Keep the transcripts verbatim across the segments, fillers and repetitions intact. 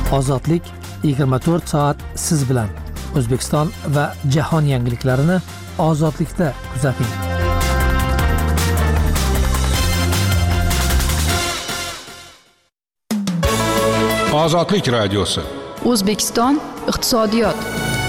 Ozodlik yigirma to'rt soat siz bilan. O'zbekiston va jahon yangiliklarini ozodlikda kuzating. Ozodlik radiosi. O'zbekiston iqtisodiyot.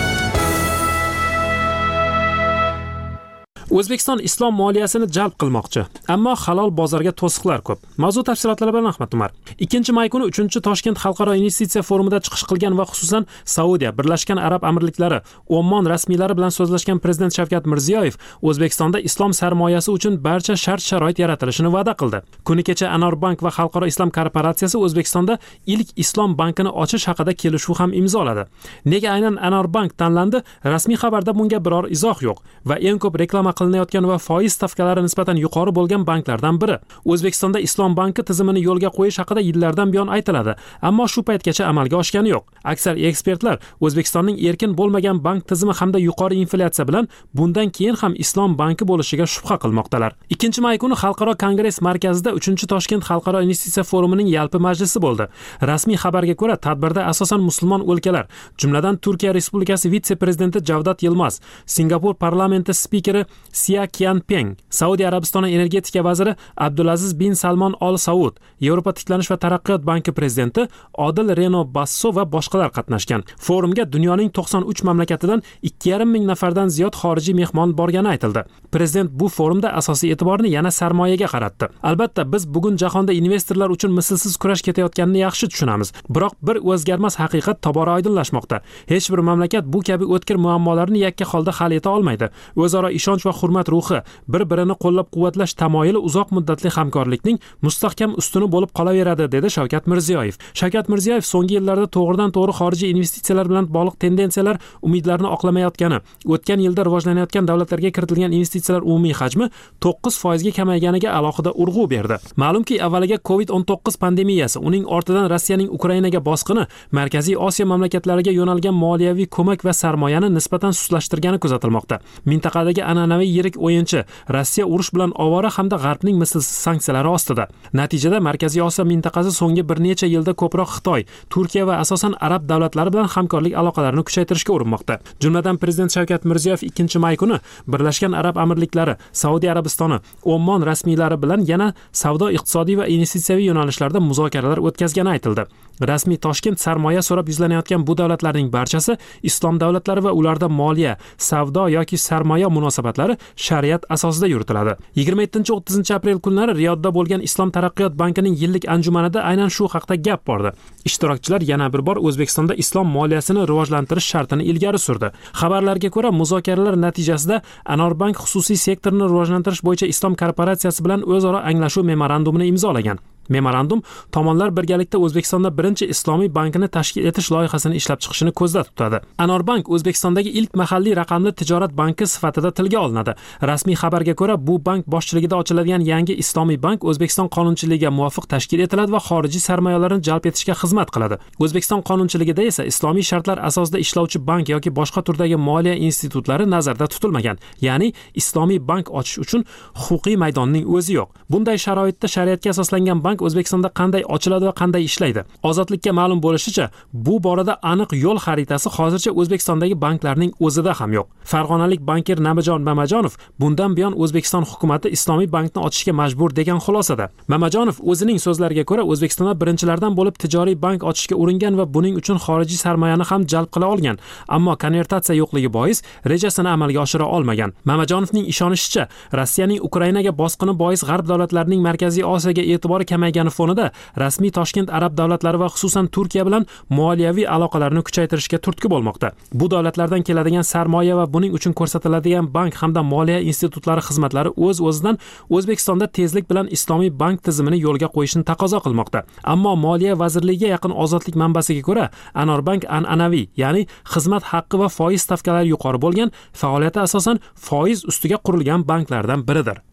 O'zbekiston islom moliyasini jalb qilmoqchi, ammo halol bozorga to'siqlar ko'p. Mavzu tafsilotlari bilan Ahmad Umar. ikkinchi may kuni uchinchi Toshkent xalqaro investitsiya forumida chiqish qilgan va xususan Saudiya, Birlashgan Arab Amirliklari, Ommon rasmiylari bilan so'zlashgan Prezident Shavkat Mirziyoyev O'zbekistonda islom sarmoyasi uchun barcha shart-sharoit yaratilishini va'da qildi. Kuni kecha Anorbank va Xalqaro islom korporatsiyasi O'zbekistonda ilk islom bankini ochish haqida kelishuv ham imzoladi. Nega aynan Anorbank tanlandi? Rasmiy xabarda bunga biror izoh yo'q va eng ko'p reklama qilinayotgan va foiz stavkalari nisbatan yuqori bo'lgan banklardan biri. O'zbekistonda Islom banki tizimini yo'lga qo'yish haqida yillardan buyon aytiladi, ammo shu paytgacha amalga oshgani yo'q. Aksar ekspertlar O'zbekistonning erkin bo'lmagan bank tizimi hamda yuqori inflyatsiya bilan bundan keyin ham Islom banki bo'lishiga shubha qilmoqdalar. ikkinchi may kuni Xalqaro kongress markazida uchinchi Toshkent xalqaro investitsiya forumining yalpi majlisi bo'ldi. Rasmiy xabarga ko'ra, tadbirda asosan musulmon o'lkalar, jumladan Turkiya Respublikasi vitse-prezidenti Javdat Yilmaz, Singapur parlamenti spikeri Sia Qianpeng, Saudiya Arabistoni energetika vaziri Abdulaziz bin Salmon Al Saud, Yevropa tiklanish va taraqqiyot banki prezidenti Odil Reno Basso va boshqalar qatnashgan. Forumga dunyoning to'qson uch mamlakatidan ikki yarim ming nafardan ziyod xorijiy mehmon borgani aytildi. Prezident bu forumda asosiy e'tiborni yana sarmoyaga qaratdi. Albatta, biz bugun jahonda investorlar uchun mislsiz kurash ketayotganini yaxshi tushunamiz. Biroq bir o'zgarmas haqiqat tobora oydinlashmoqda. Hech bir mamlakat bu kabi o'tkir muammolarni yakka holda hal eta olmaydi. O'zaro ishonch va hurmat ruhi, bir-birini qo'llab-quvvatlash tamoyili uzoq muddatli hamkorlikning mustahkam ustuni bo'lib qolaveradi, dedi Shavkat Mirziyoyev. Shavkat Mirziyoyev so'nggi yillarda to'g'ridan-to'g'ri xorijiy investitsiyalar bilan bog'liq tendensiyalar umidlarni oqlamayotgani, o'tgan yilda rivojlanayotgan davlatlarga kiritilgan investitsiyalar umumiy hajmi to'qqiz foizga kamayganiga alohida urg'u berdi. Ma'lumki, avvaliga covid o'n to'qqiz pandemiyasi, uning ortidan Rossiyaning Ukrainaga bosqini Markaziy Osiyo mamlakatlariga yo'nalgan moliyaviy ko'mak va sarmoyani nisbatan sustlashtirgani kuzatilmoqda. Mintaqadagi an'anaviy yirik o'yinchi Rossiya urush bilan ovora hamda G'arbning mislsiz sanksiyalari ostida. Natijada Markaziy Osiyo mintaqasi so'nggi bir necha yilda ko'proq Xitoy, Turkiya va asosan arab davlatlari bilan hamkorlik aloqalarini kuchaytirishga urinmoqda. Jumladan Prezident Shavkat Mirziyoyev ikkinchi may kuni Birlashgan Arab Amirliklari, Saudiya Arabistoni, Ommon rasmiylari bilan yana savdo, iqtisodiy va investitsiyaviy yo'nalishlarda muzokaralar o'tkazgani aytildi. Rasmiy Toshkent sarmoya so'rab yuzlanayotgan bu davlatlarning barchasi islom davlatlari va ularda moliya, savdo yoki sarmoya munosabatlari shariat asosida yuritiladi. yigirma yettinchi o'ttizinchi aprel kunlari Riyodda bo'lgan Islom taraqqiyot bankining yillik anjumanida aynan shu haqda gap bordi. Ishtirokchilar yana bir bor O'zbekistonda islom moliyasini rivojlantirish shartini ilgari surdi. Xabarlarga ko'ra, muzokaralar natijasida Anorbank xususiy sektorni rivojlantirish bo'yicha islom korporatsiyasi bilan o'zaro anglashuv memorandumini imzolagan. Memorandum tomonlar birgalikda O'zbekistonda birinchi islomiy bankini tashkil etish loyihasini ishlab chiqishni ko'zda tutadi. Anorbank O'zbekistondagi ilk mahalliy raqamli tijorat banki sifatida tilga olinadi. Rasmiy xabarga ko'ra, bu bank boshchiligida ochiladigan yangi islomiy bank O'zbekiston qonunchiligiga muvofiq tashkil etiladi va xorijiy sarmoyalarni jalb etishga xizmat qiladi. O'zbekiston qonunchiligida esa islomiy shartlar asosida ishlovchi bank yoki boshqa turdagi moliya institutlari nazarda tutilmagan. Ya'ni islomiy bank ochish uchun huquqiy maydonning o'zi yo'q. Bunday sharoitda shariatga asoslangan bank O'zbekistonda qanday ochiladi va qanday ishlaydi? Ozodlikka ma'lum bo'lishicha, bu borada aniq yo'l xaritasi hozircha O'zbekistondagi banklarning o'zida ham yo'q. Farg'onalik bankir Namajon Mamajonov bundan buyon O'zbekiston hukumatı islomiy bankni ochishga majbur degan xulosada. Mamajonov o'zining so'zlariga ko'ra, O'zbekistonda birinchilardan bo'lib tijoriy bank ochishga uringan va buning uchun xorijiy sarmoyani ham jalb qila olgan, ammo konvertatsiya yo'qligi bois rejasini amalga oshira olmagan. Mamajonovning ishonishicha, Rossiyaning Ukrainaga bosqini bois G'arb davlatlarining Markaziy Osiyoga e'tibori kamaygani fonida rasmiy Toshkent arab davlatlari va xususan Turkiya bilan moliyaviy aloqalarni kuchaytirishga turtki bo'lmoqda. Bu davlatlardan keladigan sarmoya va buning uchun ko'rsatiladigan bank hamda moliya institutlari xizmatlari o'z-o'zidan O'zbekistonda tezlik bilan islomiy bank tizimini yo'lga qo'yishni taqozo qilmoqda. Ammo Moliya vazirligiga yaqin ozodlik manbasiga ko'ra, Anorbank an'anaviy, ya'ni xizmat haqqi va foiz stavkalari yuqori bo'lgan, faoliyati asosan foiz ustiga qurilgan banklardan biridir.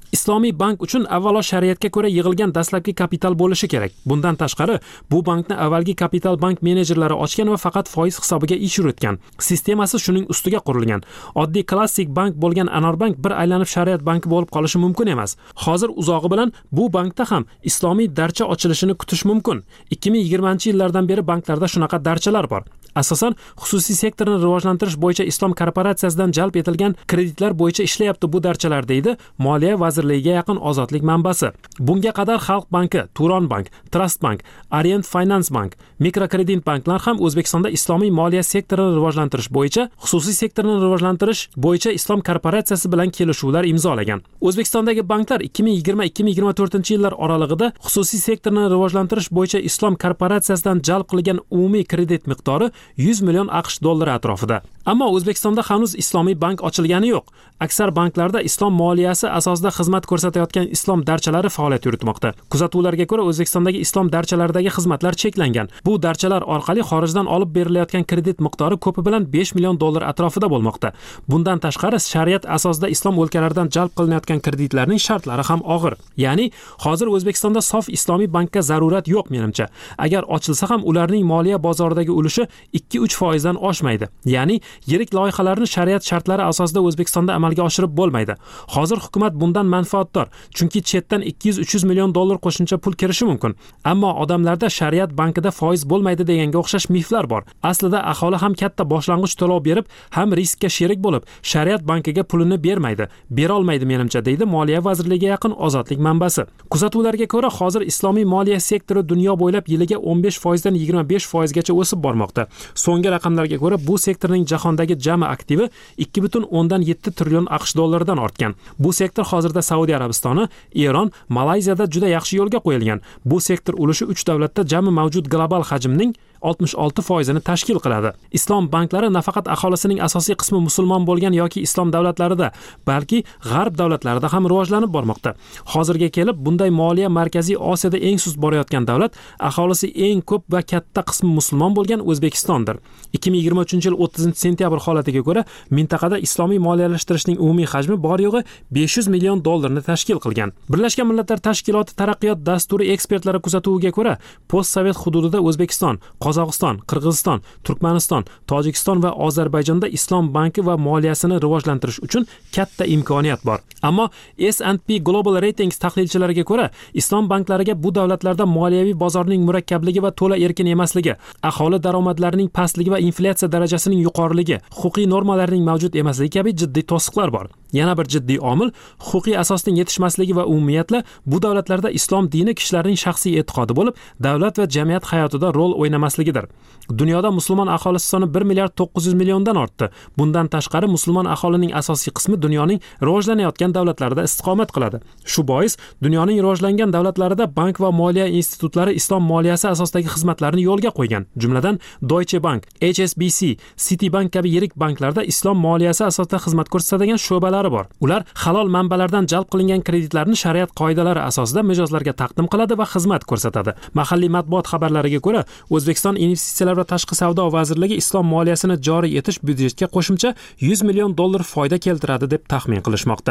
Islomiy bank uchun avvalo shariatga ko'ra yig'ilgan dastlabki kapital bo'lishi kerak. Bundan tashqari, bu bankni avvalgi kapital bank menejerlari ochgan va faqat foiz hisobiga ish yuritgan. Sistemasi shuning ustiga qurilgan. Oddiy klassik bank bo'lgan Anorbank bir aylanib shariat banki bo'lib qolishi mumkin emas. Hozir uzog'i bilan bu bankda ham islomiy darcha ochilishini kutish mumkin. ikki ming yigirmanchi yillardan beri banklarda shunaqa darchalar bor. Asosan xususiy sektorni rivojlantirish bo'yicha Islom korporatsiyasidan jalb etilgan kreditlar bo'yicha ishlayapti bu darchalar, deydi Moliya vazirligiga yaqin Ozodlik manbasi. Bunga qadar Xalq banki, Turon bank, Trust bank, Orient Finance bank, mikrokredit banklar ham O'zbekistonda islomiy moliya sektorini rivojlantirish bo'yicha xususiy sektorni rivojlantirish bo'yicha Islom korporatsiyasi bilan kelishuvlar imzolagan. O'zbekistondagi banklar ikki ming yigirma ikki ming yigirma to'rtinchi yillar oralig'ida xususiy sektorni rivojlantirish bo'yicha Islom korporatsiyasidan jalb qilingan umumiy kredit miqdori yuz million AQSh dollari atrofida. Ammo O'zbekistonda hanuz islomiy bank ochilgani yo'q. Aksar banklarda islom moliyasi asosida xizmat ko'rsatayotgan islom darchalari faoliyat yuritmoqda. Kuzatuvlarga ko'ra O'zbekistondagi islom darchalaridagi xizmatlar cheklangan. Bu darchalar orqali xorijdan olib berilayotgan kredit miqdori ko'pi bilan besh million dollar atrofida bo'lmoqda. Bundan tashqari, shariat asosida islom o'lkalaridan jalb qilinayotgan kreditlarning shartlari ham og'ir. Ya'ni, hozir O'zbekistonda sof islomiy bankka zarurat yo'q menimcha. Agar ochilsa ham ularning moliya bozoridagi ulushi ikki uch foizdan oshmaydi. Ya'ni, yirik loyihalarni shariat shartlari asosida O'zbekistonda amalga oshirib bo'lmaydi. Hozir hukumat bundan manfaatdor, chunki chetdan ikki yuz uch yuz million dollar qo'shimcha pul kirishi mumkin. Ammo odamlarda shariat bankida foiz bo'lmaydi deganga o'xshash miflar bor. Aslida aholi ham katta boshlang'ich to'lov berib, ham riskka sherik bo'lib, shariat bankiga pulini bermaydi, bera olmaydi menimcha, deydi Moliya vazirligiga yaqin Ozodlik manbasi. Kuzatuvlarga ko'ra, hozir islomiy moliya sektori dunyo bo'ylab yiliga o'n besh foizdan yigirma besh foizgacha o'sib bormoqda. So'nggi raqamlarga ko'ra, bu sektorning jahondagi jami aktivi ikki butun o'ndan yetti trillion AQSh dollaridan ortgan. Bu sektor hozirda Saudiya Arabistoni, Eron, Malayziyada juda yaxshi yo'lga qo'yilgan. Bu sektor ulushi uch davlatda jami mavjud global hajmning oltmish olti foizini tashkil qiladi. Islom banklari nafaqat aholisining asosiy qismi musulmon bo'lgan yoki islom davlatlarida, balki g'arb davlatlarida ham rivojlanib bormoqda. Hozirga kelib bunday moliya Markaziy Osiyoda eng sust borayotgan davlat, aholisi eng ko'p va katta qismi musulmon bo'lgan O'zbekistondir. ikki ming yigirma uchinchi yil o'ttizinchi sentyabr holatiga ko'ra, mintaqada islomiy moliyalashtirishning umumiy hajmi bor yo'g'i besh yuz million dollarni tashkil qilgan. Birlashgan Millatlar Tashkiloti taraqqiyot dasturi ekspertlari kuzatuviga ko'ra, postsovet hududida O'zbekiston, Qozog'iston, Qirg'iziston, Turkmaniston, Tojikiston va Ozarbayjonda islom banki va moliyasini rivojlantirish uchun katta imkoniyat bor. Ammo S and P Global Ratings tahlilchilariga ko'ra, islom banklariga bu davlatlarda moliyaviy bozorning murakkabligi va to'la erkin emasligi, aholi daromadlarining pastligi va inflyatsiya darajasining yuqoriligi, huquqiy normalarning mavjud emasligi kabi jiddiy to'siqlar bor. Yana bir jiddiy omil huquqiy asosning yetishmasligi va umumiyatla bu davlatlarda islom dini kishilarning shaxsiy e'tiqodi bo'lib, davlat va jamiyat hayotida rol o'ynamasligidir. Dunyoda musulmon aholisi soni bir milliard to'qqiz yuz milliondan ortdi. Bundan tashqari musulmon aholining asosiy qismi dunyoning rivojlanayotgan davlatlarida istiqomat qiladi. Shu bois dunyoning rivojlangan davlatlarida bank va moliya institutlari islom moliyasi asosidagi xizmatlarni yo'lga qo'ygan. Jumladan Deutsche Bank, H S B C, Citibank kabi yirik banklarda islom moliyasi asosida xizmat ko'rsatadigan sho'balari bor. Ular halol manbalardan jalb qilingan kreditlarni shariat qoidalari asosida mijozlarga taqdim qiladi va xizmat ko'rsatadi. Mahalliy matbuot xabarlariga ko'ra, O'zbekiston Investitsiyalar va tashqi savdo vazirligi islom moliyasini joriy etish byudjetga qo'shimcha yuz million dollar foyda keltiradi deb taxmin qilishmoqda.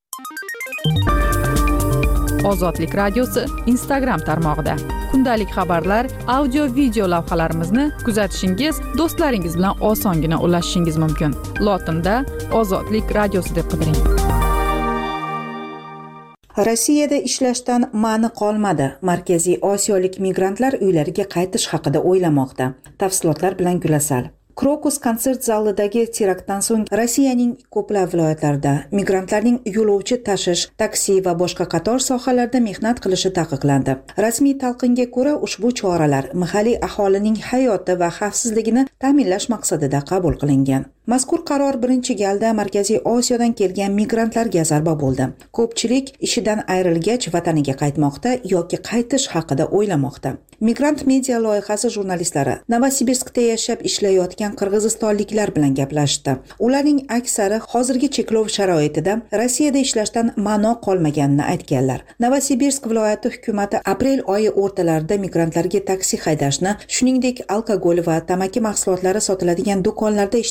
Ozodlik radiosi Instagram tarmog'ida kundalik xabarlar, audio video lavhalarimizni kuzatishingiz, do'stlaringiz bilan osongina ulashishingiz mumkin. Lotinda Ozodlik radiosi deb qidiring. Rossiyada ishlashdan ma'ni qolmadi. Markaziy Osiyolik migrantlar uylariga qaytish haqida o'ylamoqda. Tafsilotlar bilan Gulasal. Krokus konsert zalidagi teraktdan so'ng Rossiyaning ko'plab viloyatlarida migrantlarning yo'lovchi tashish, taksi va boshqa qator sohalarda mehnat qilishi taqiqlandi. Rasmiy talqinga ko'ra, ushbu choralar mahalliy aholining hayoti va xavfsizligini ta'minlash maqsadida qabul qilingan. Mazkur qaror birinchi galda Markaziy Osiyodan kelgan migrantlarga zarba bo'ldi. Ko'pchilik ishidan ayrilgach vataniga qaytmoqda yoki qaytish haqida o'ylamoqda. Migrant media loyihasi jurnalistlari Novosibirskda yashab ishlayotgan qirg'izistonliklar bilan gaplashdi. Ularning aksari hozirgi cheklov sharoitida Rossiyada ishlashdan ma'no qolmaganini aytganlar. Novosibirsk viloyati hukumati aprel oyi o'rtalarida migrantlarga taksi haydashni, shuningdek alkogol va tamaki mahsulotlari sotiladigan do'konlarda ishlashni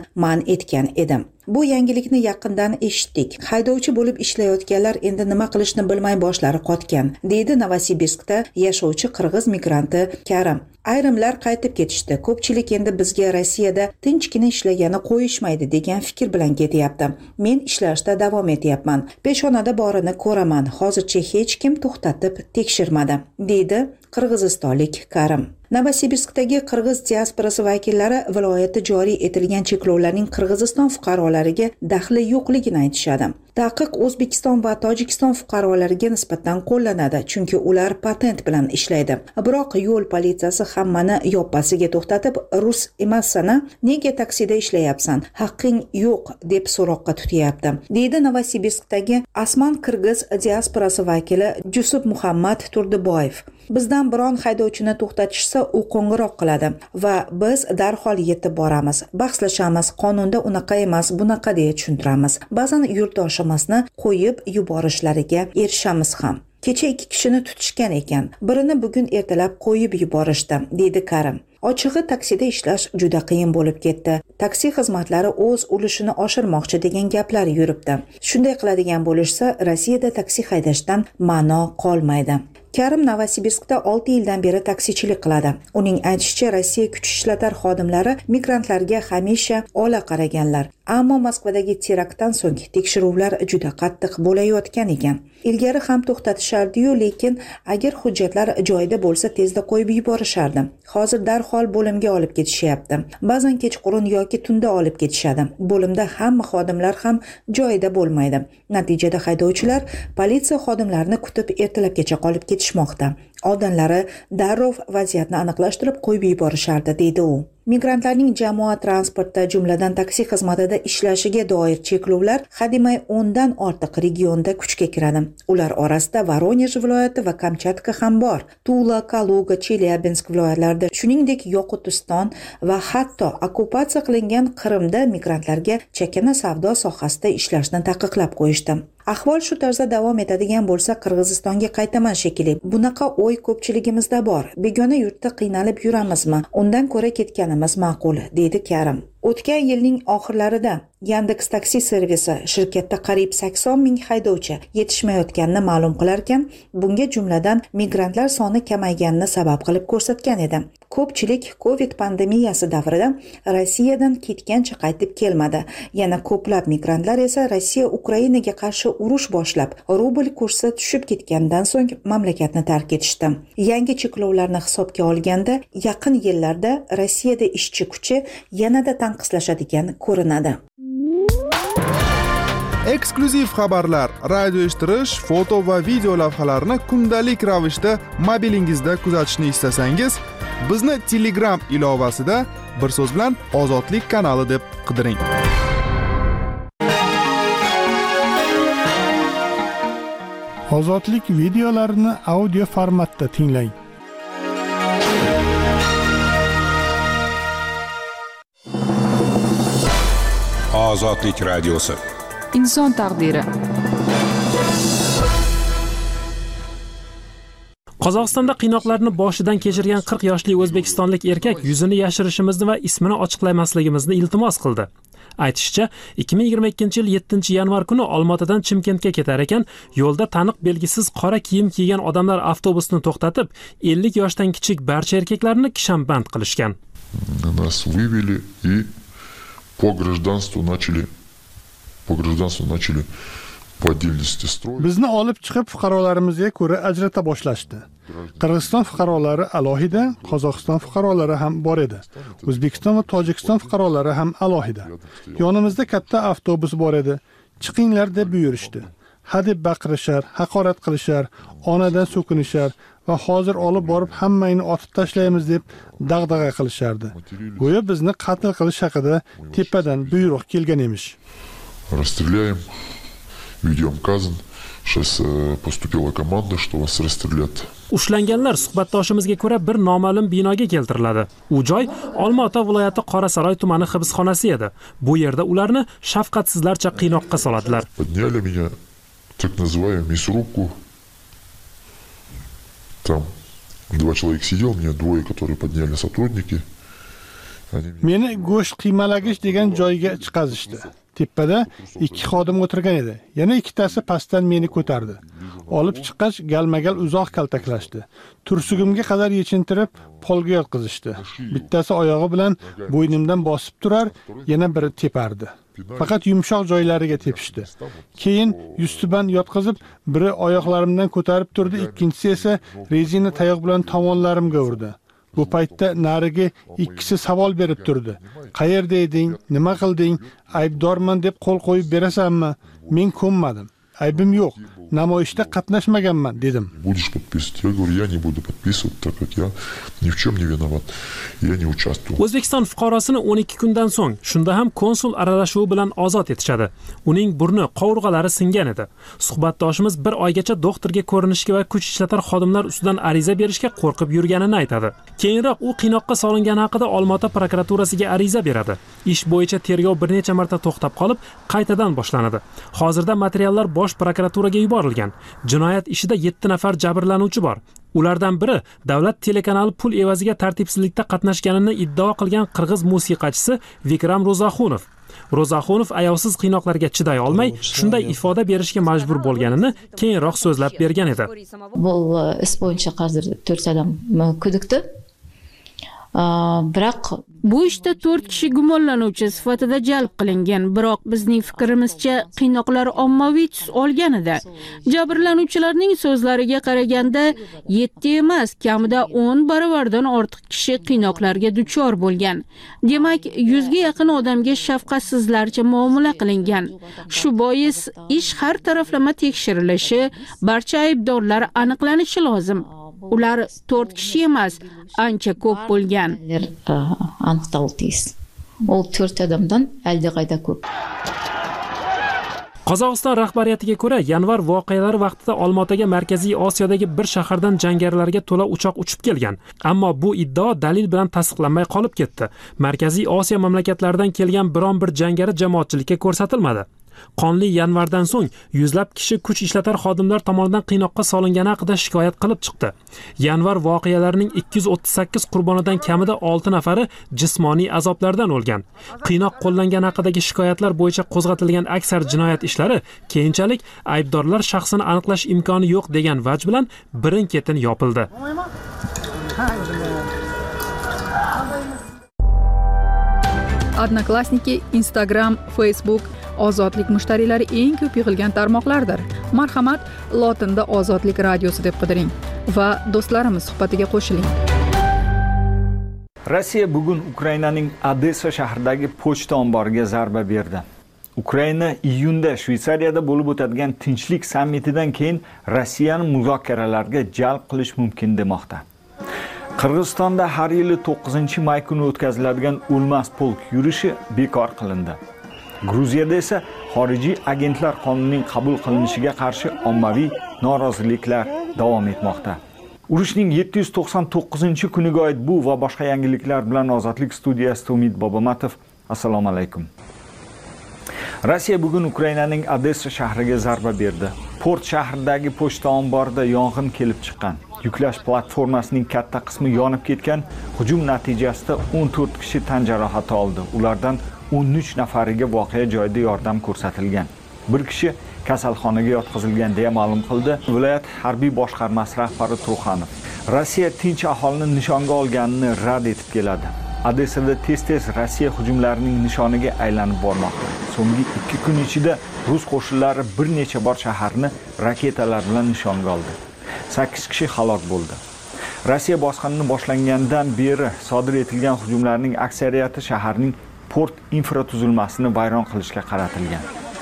man etgan edim. Bu yangilikni yaqindan eshitdik. Haydovchi bo'lib ishlayotganlar endi nima qilishni bilmay boshlari qotgan, deydi Novosibirskda yashovchi qirg'iz migranti Karim. Ayrimlar qaytib ketishdi. Ko'pchilik endi bizga Rossiyada tinchgina ishlagani qo'yishmaydi degan fikr bilan ketyapti. Men ishlashda davom etyapman. Peshonada borini ko'raman. Hozircha hech kim to'xtatib tekshirmadi, deydi qirg'izistonlik Karim. Novosibirskdagi qirg'iz diasporasi vakillari viloyatda joriy etilgan cheklovlarning Qirg'iziston fuqarolariga daxli yo'qligini aytishadi. Taqiq O'zbekiston va Tojikiston fuqarolariga nisbatan qo'llanadi, chunki ular patent bilan ishlaydi. Biroq yo'l politsiyasi hammani yoppasiga to'xtatib, rus emassana, nega taksida ishlayapsan? Haqqing yo'q deb so'roqqa tutyapti, deydi Novosibirskdagi Asman qirg'iz diasporasi vakili Jusuf Muhammad Turdiboyev. Bizdan biron haydovchini to'xtatishsa, u qo'ng'iroq qiladi va biz darhol yetib boramiz, bahslashamiz, qonunda unaqa emas, bunaqa deya tushuntiramiz. Ba'zan yurtdoshimizni qo'yib yuborishlariga erishamiz ham. Kecha ikki kishini tutishgan ekan. Birini bugun ertalab qo'yib yuborishdi, deydi Karim. Ochig'i taksida ishlash juda qiyin bo'lib ketdi. Taksi xizmatlari o'z ulushini oshirmoqchi degan gaplar yuribdi. Shunday qiladigan bo'lishsa, Rossiyada taksi haydashdan ma'no qolmaydi. Karim Novosibirskda olti yildan beri taksichilik qiladi. Uning aytishicha, Rossiya kuch ishlatar xodimlari migrantlarga hamisha ola qaraganlar. Ammo Moskvadagi teraktdan so'ng tekshiruvlar juda qattiq bo'layotgan ekan. Ilgari ham to'xtatishardi-yu, lekin agar hujjatlar joyida bo'lsa tezda qo'yib yuborishardi. Hozir darhol bo'limga olib ketishyapti. Ba'zan kechqurun yoki tunda olib ketishadi. Bo'limda hamma xodimlar ham joyida bo'lmaydi. Natijada haydovchilar politsiya xodimlarini kutib ertalabgacha qolib ketishmoqda. Oldinlari darrov vaziyatni aniqlashtirib qo'yib yuborishardi, deydi u. Migrantlarning jamoat transportda, jumladan taksi xizmatida ishlashiga doir cheklovlar hademay o'ndan ortiq regionda kuchga kiradi. Ular orasida Voronej viloyati va Kamchatka ham bor. Tula, Kaluga, Chelyabinsk viloyatlarida, shuningdek Yoqutiston va hatto okkupatsiya qilingan Qrimda migrantlarga chakana savdo sohasida ishlashni taqiqlab qo'yishdi. Ahvol shu tarzda davom etadigan bo'lsa, Qirg'izistonga qaytaman shekilli. Bunaqa o'y ko'pchiligimizda bor. Begona yurtda qiynalib yuramizmi? Undan ko'ra ketganimiz ma'qul, deydi Karim. O'tgan yilning oxirlarida Yandex taksi servisi shirkatda qariyb sakson ming haydovchi yetishmayotganini ma'lum qilarkan, bunga jumladan migrantlar soni kamayganini sabab qilib ko'rsatgan edi. Ko'pchilik Covid pandemiyasi davrida Rossiyadan ketgancha qaytib kelmadi. Yana ko'plab migrantlar esa Rossiya Ukrainaga qarshi urush boshlab, rubl kursi tushib ketgandan so'ng mamlakatni tark etishdi. Yangi cheklovlarni hisobga olganda, yaqin yillarda Rossiyada ishchi kuchi yanada tanqislashadigan ko'rinadi. Eksklyuziv xabarlar, radio eshittirish, foto va video lavhalarni kundalik ravishda mobilingizda kuzatishni istasangiz, bizni Telegram ilovasida bir so'z bilan Ozodlik kanali deb qidiring. Ozodlik videolarini audio formatda tinglang. Ozodlik radiosi. Inson taqdiri. Qozog'istonda qiynoqlarni boshidan kechirgan qirq yoshli o'zbekistonlik erkak yuzini yashirishimizni va ismini ochiqlamasligimizni iltimos qildi. Aytishicha, ikki ming yigirma ikkinchi yil yettinchi yanvar kuni Olmaotadan Chimkentga ketar ekan, yo'lda taniq belgisiz qora kiyim kiygan odamlar avtobusni to'xtatib, ellik yoshdan kichik barcha erkaklarni kishamband qilishgan. Нас вывели и по гражданству начали по гражданству начали по отдельности строить. Bizni olib chiqib fuqarolarimizga ko'ra ajrata boshlashdi. Qirg'iziston fuqarolari alohida, Qozog'iston fuqarolari ham bor edi. O'zbekiston va Tojikiston fuqarolari ham alohida. Yonimizda katta avtobus bor edi. Chiqinglar deb buyurishdi. Hadeb baqirishar, haqorat qilishar, onadan so'kinishar va hozir olib borib hammangni otib tashlaymiz deb dag'dag'a qilishardi. Go'yo bizni qatl qilish haqida tepadan buyruq kelgan emish. Расстреляем. Ведем казнь. Сейчас поступила команда, что вас расстрелят. Ushlanganlar suhbatdoshimizga ko'ra bir noma'lum binoga keltiriladi. U joy Olmaota viloyati Qorasaroy tumani hibsxonasi edi. Bu yerda ularni shafqatsizlarcha qiynoqqa soladilar. Подняли меня, так называемую мясорубку. Там два человека сидел, меня двое, которые подняли сотрудники. Meni go'sht qiymalagich degan joyga chiqazishdi. Tepada ikki xodim o'tirgan edi. Yana ikkitasi pastdan meni ko'tardi. Olib chiqqach, galmagal uzoq kaltaklashdi. Tursugimga qadar yechintirib, polga yotqizishdi. Bittasi oyog'i bilan bo'ynimdan bosib turar, yana biri tepardi. Faqat yumshoq joylariga tepishdi. Keyin yustiban yotqizib, biri oyoqlarimdan ko'tarib turdi, ikkinchisi esa rezina tayoq bilan tomonlarimga urdi. Bu paytda narigi ikkisi savol berib turdi. Qayerda eding? Nima qilding? Aybdorman deb qo'l qo'yib berasanmi? Men ko'nmadim. Aybim yo'q. Namoyishda qatnashmaganman dedim. Будешь подписывать? Я говорю, я не буду подписывать, так как я ни в чем не виноват. Я не участвовал. O'zbekiston fuqarosini o'n ikki kundan so'ng shunda ham konsul aralashuvi bilan ozod etishadi. Uning burni, qovurg'alari singan edi. Suhbatdoshimiz bir oygacha doktorga ko'rinishga va kuch ishlatar xodimlar ustidan ariza berishga qo'rqib yurganini aytadi. Keyinroq u qiynoqqa solingani haqida Olmaota prokuraturasiga ariza beradi. Ish bo'yicha tergov bir necha marta to'xtab qolib, qaytadan boshlanadi. Hozirda materiallar bosh prokuraturaga yuborilgan. Jinoyat ishida yetti nafar jabrlanuvchi bor. Ulardan biri davlat telekanali pul evaziga tartibsizlikda qatnashganini iddao qilgan qirg'iz musiqachisi Vikram Ro'zaxunov. Ro'zaxunov ayovsiz qiynoqlarga chiday olmay, shunday ifoda berishga majbur bo'lganini keyinroq so'zlab bergan edi. Bu ish bo'yicha hozir to'rt odam kudikdi. Biroq bu ishda to'rt kishi gumonlanuvchi sifatida jalb qilingan, biroq bizning fikrimizcha qiynoqlar ommaviy tus olganida. Jabrlanuvchilarning so'zlariga qaraganda yetti emas, kamida o'n baravardan ortiq kishi qiynoqlarga duchor bo'lgan. Demak, yuzga yaqin odamga shafqatsizlarcha muomala qilingan. Shu bois ish har taraflama tekshirilishi, barcha aybdorlar aniqlanishi lozim. Ular to'rt kishi emas, ancha ko'p bo'lgan. Aniqtaldiz. Ol to'rt odamdan aldig'ayda ko'p. Qozog'iston rahbariyatiga ko'ra, yanvar voqealari vaqtida Olmaotaga Markaziy Osiyodagi bir shahardan jangarilarga to'la uchoq uchib kelgan. Ammo bu iddao dalil bilan tasdiqlanmay qolib ketdi. Markaziy Osiyo mamlakatlaridan kelgan biron bir jangari jamoatchilikka ko'rsatilmadi. Qonli yanvardan so'ng yuzlab kishi kuch ishlatar xodimlar tomonidan qiynoqqa solingani haqida shikoyat qilib chiqdi. Yanvar voqealarining ikki yuz o'ttiz sakkiz qurbonidan kamida olti nafari jismoniy azoblardan o'lgan. Qiynoq qo'llangani haqidagi shikoyatlar bo'yicha qo'zg'atilgan aksar jinoyat ishlari keyinchalik aybdorlar shaxsini aniqlash imkoni yo'q degan vaj bilan birin-ketin yopildi. Odnoklassniki, Instagram, Facebook ozodlik mushtariylari eng ko'p yig'ilgan tarmoqlardir. Marhamat, lotinda Ozodlik radiosi deb qidiring va do'stlarimiz suhbatiga qo'shiling. Rossiya bugun Ukrainaning Odessa shahridagi pochta omboriga zarba berdi. Ukraina iyunda Shveysariyada bo'lib o'tadigan tinchlik sammitidan keyin Rossiyani muzokaralarga jalb qilish mumkin demoqda. Qirg'izistonda har yili to'qqizinchi may kuni o'tkaziladigan o'lmas polk yurishi bekor qilindi. Gruziyada esa xorijiy agentlar qonunining qabul qilinishiga qarshi ommaviy noroziliklar davom etmoqda. Urushning yetti yuz to'qson to'qqizinchi kuniga oid bu va boshqa yangiliklar bilan Ozodlik studiyasida Umid Bobomatov. Assalomu alaykum. Rossiya bugun Ukrainaning Odessa shahriga zarba berdi. Port shahridagi pochta omborida yong'in kelib chiqqan. Yuklash platformasining katta qismi yonib ketgan. Hujum natijasida o'n to'rt kishi tan jarohati oldi. Ulardan o'n uch nafariga voqea joyida yordam ko'rsatilgan. Bir kishi kasalxonaga yotqizilgan deya ma'lum qildi viloyat harbiy boshqarmasi rahbari Truxanov. Rossiya tinch aholini nishonga olganini rad etib keladi. Odessada tez-tez Rossiya hujumlarining nishoniga aylanib bormoqda. So'nggi ikki kun ichida rus qo'shinlari bir necha bor shaharni raketalar bilan nishonga oldi. sakkiz kishi halok bo'ldi. Rossiya bosqinini boshlangandan beri sodir etilgan hujumlarning aksariyati shaharning port infratuzilmasini vayron qilishga qaratilgan.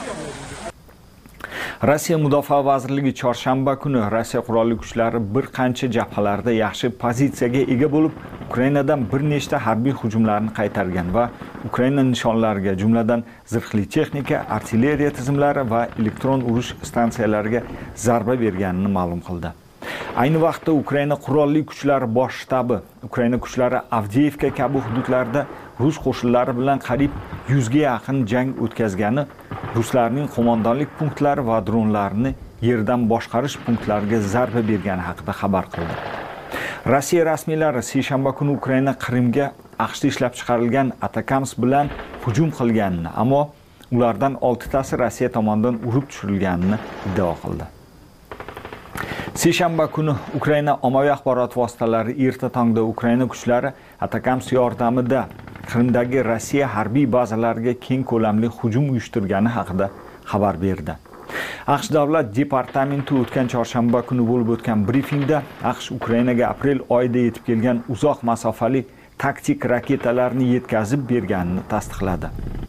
Rossiya Mudofaa vazirligi chorshanba kuni Rossiya qurolli kuchlari bir qancha jabhalarda yaxshi pozitsiyaga ega bo'lib, Ukrainadan bir nechta harbiy hujumlarni qaytargan va Ukraina nishonlariga, jumladan zirhli texnika, artilleriya tizimlari va elektron urush stansiyalariga zarba berganini ma'lum qildi. Ayni vaqtda Ukraina qurolli kuchlari bosh shtabi Ukraina kuchlari Avdiivka kabi hududlarda rus qo'shinlari bilan qariyb yuzga yaqin jang o'tkazgani, ruslarning qo'mondonlik punktlari va dronlarni yerdan boshqarish punktlariga zarba bergani haqida xabar qildi. Rossiya rasmiylari seshanba kuni Ukraina Qrimga AQShda ishlab chiqarilgan Atakams bilan hujum qilganini, ammo ulardan oltitasi Rossiya tomonidan urib tushirilganini iddao qildi. Seshanba kuni Ukraina ommaviy axborot vositalari erta tongda Ukraina kuchlari Atakams yordamida Qrimdagi Rossiya harbiy bazalariga keng ko'lamli hujum uyushtirgani haqida xabar berdi. AQSh davlat departamenti o'tgan chorshanba kuni bo'lib o'tgan brifingda AQSh Ukrainaga aprel oyida yetib kelgan uzoq masofali taktik raketalarni yetkazib berganini tasdiqladi.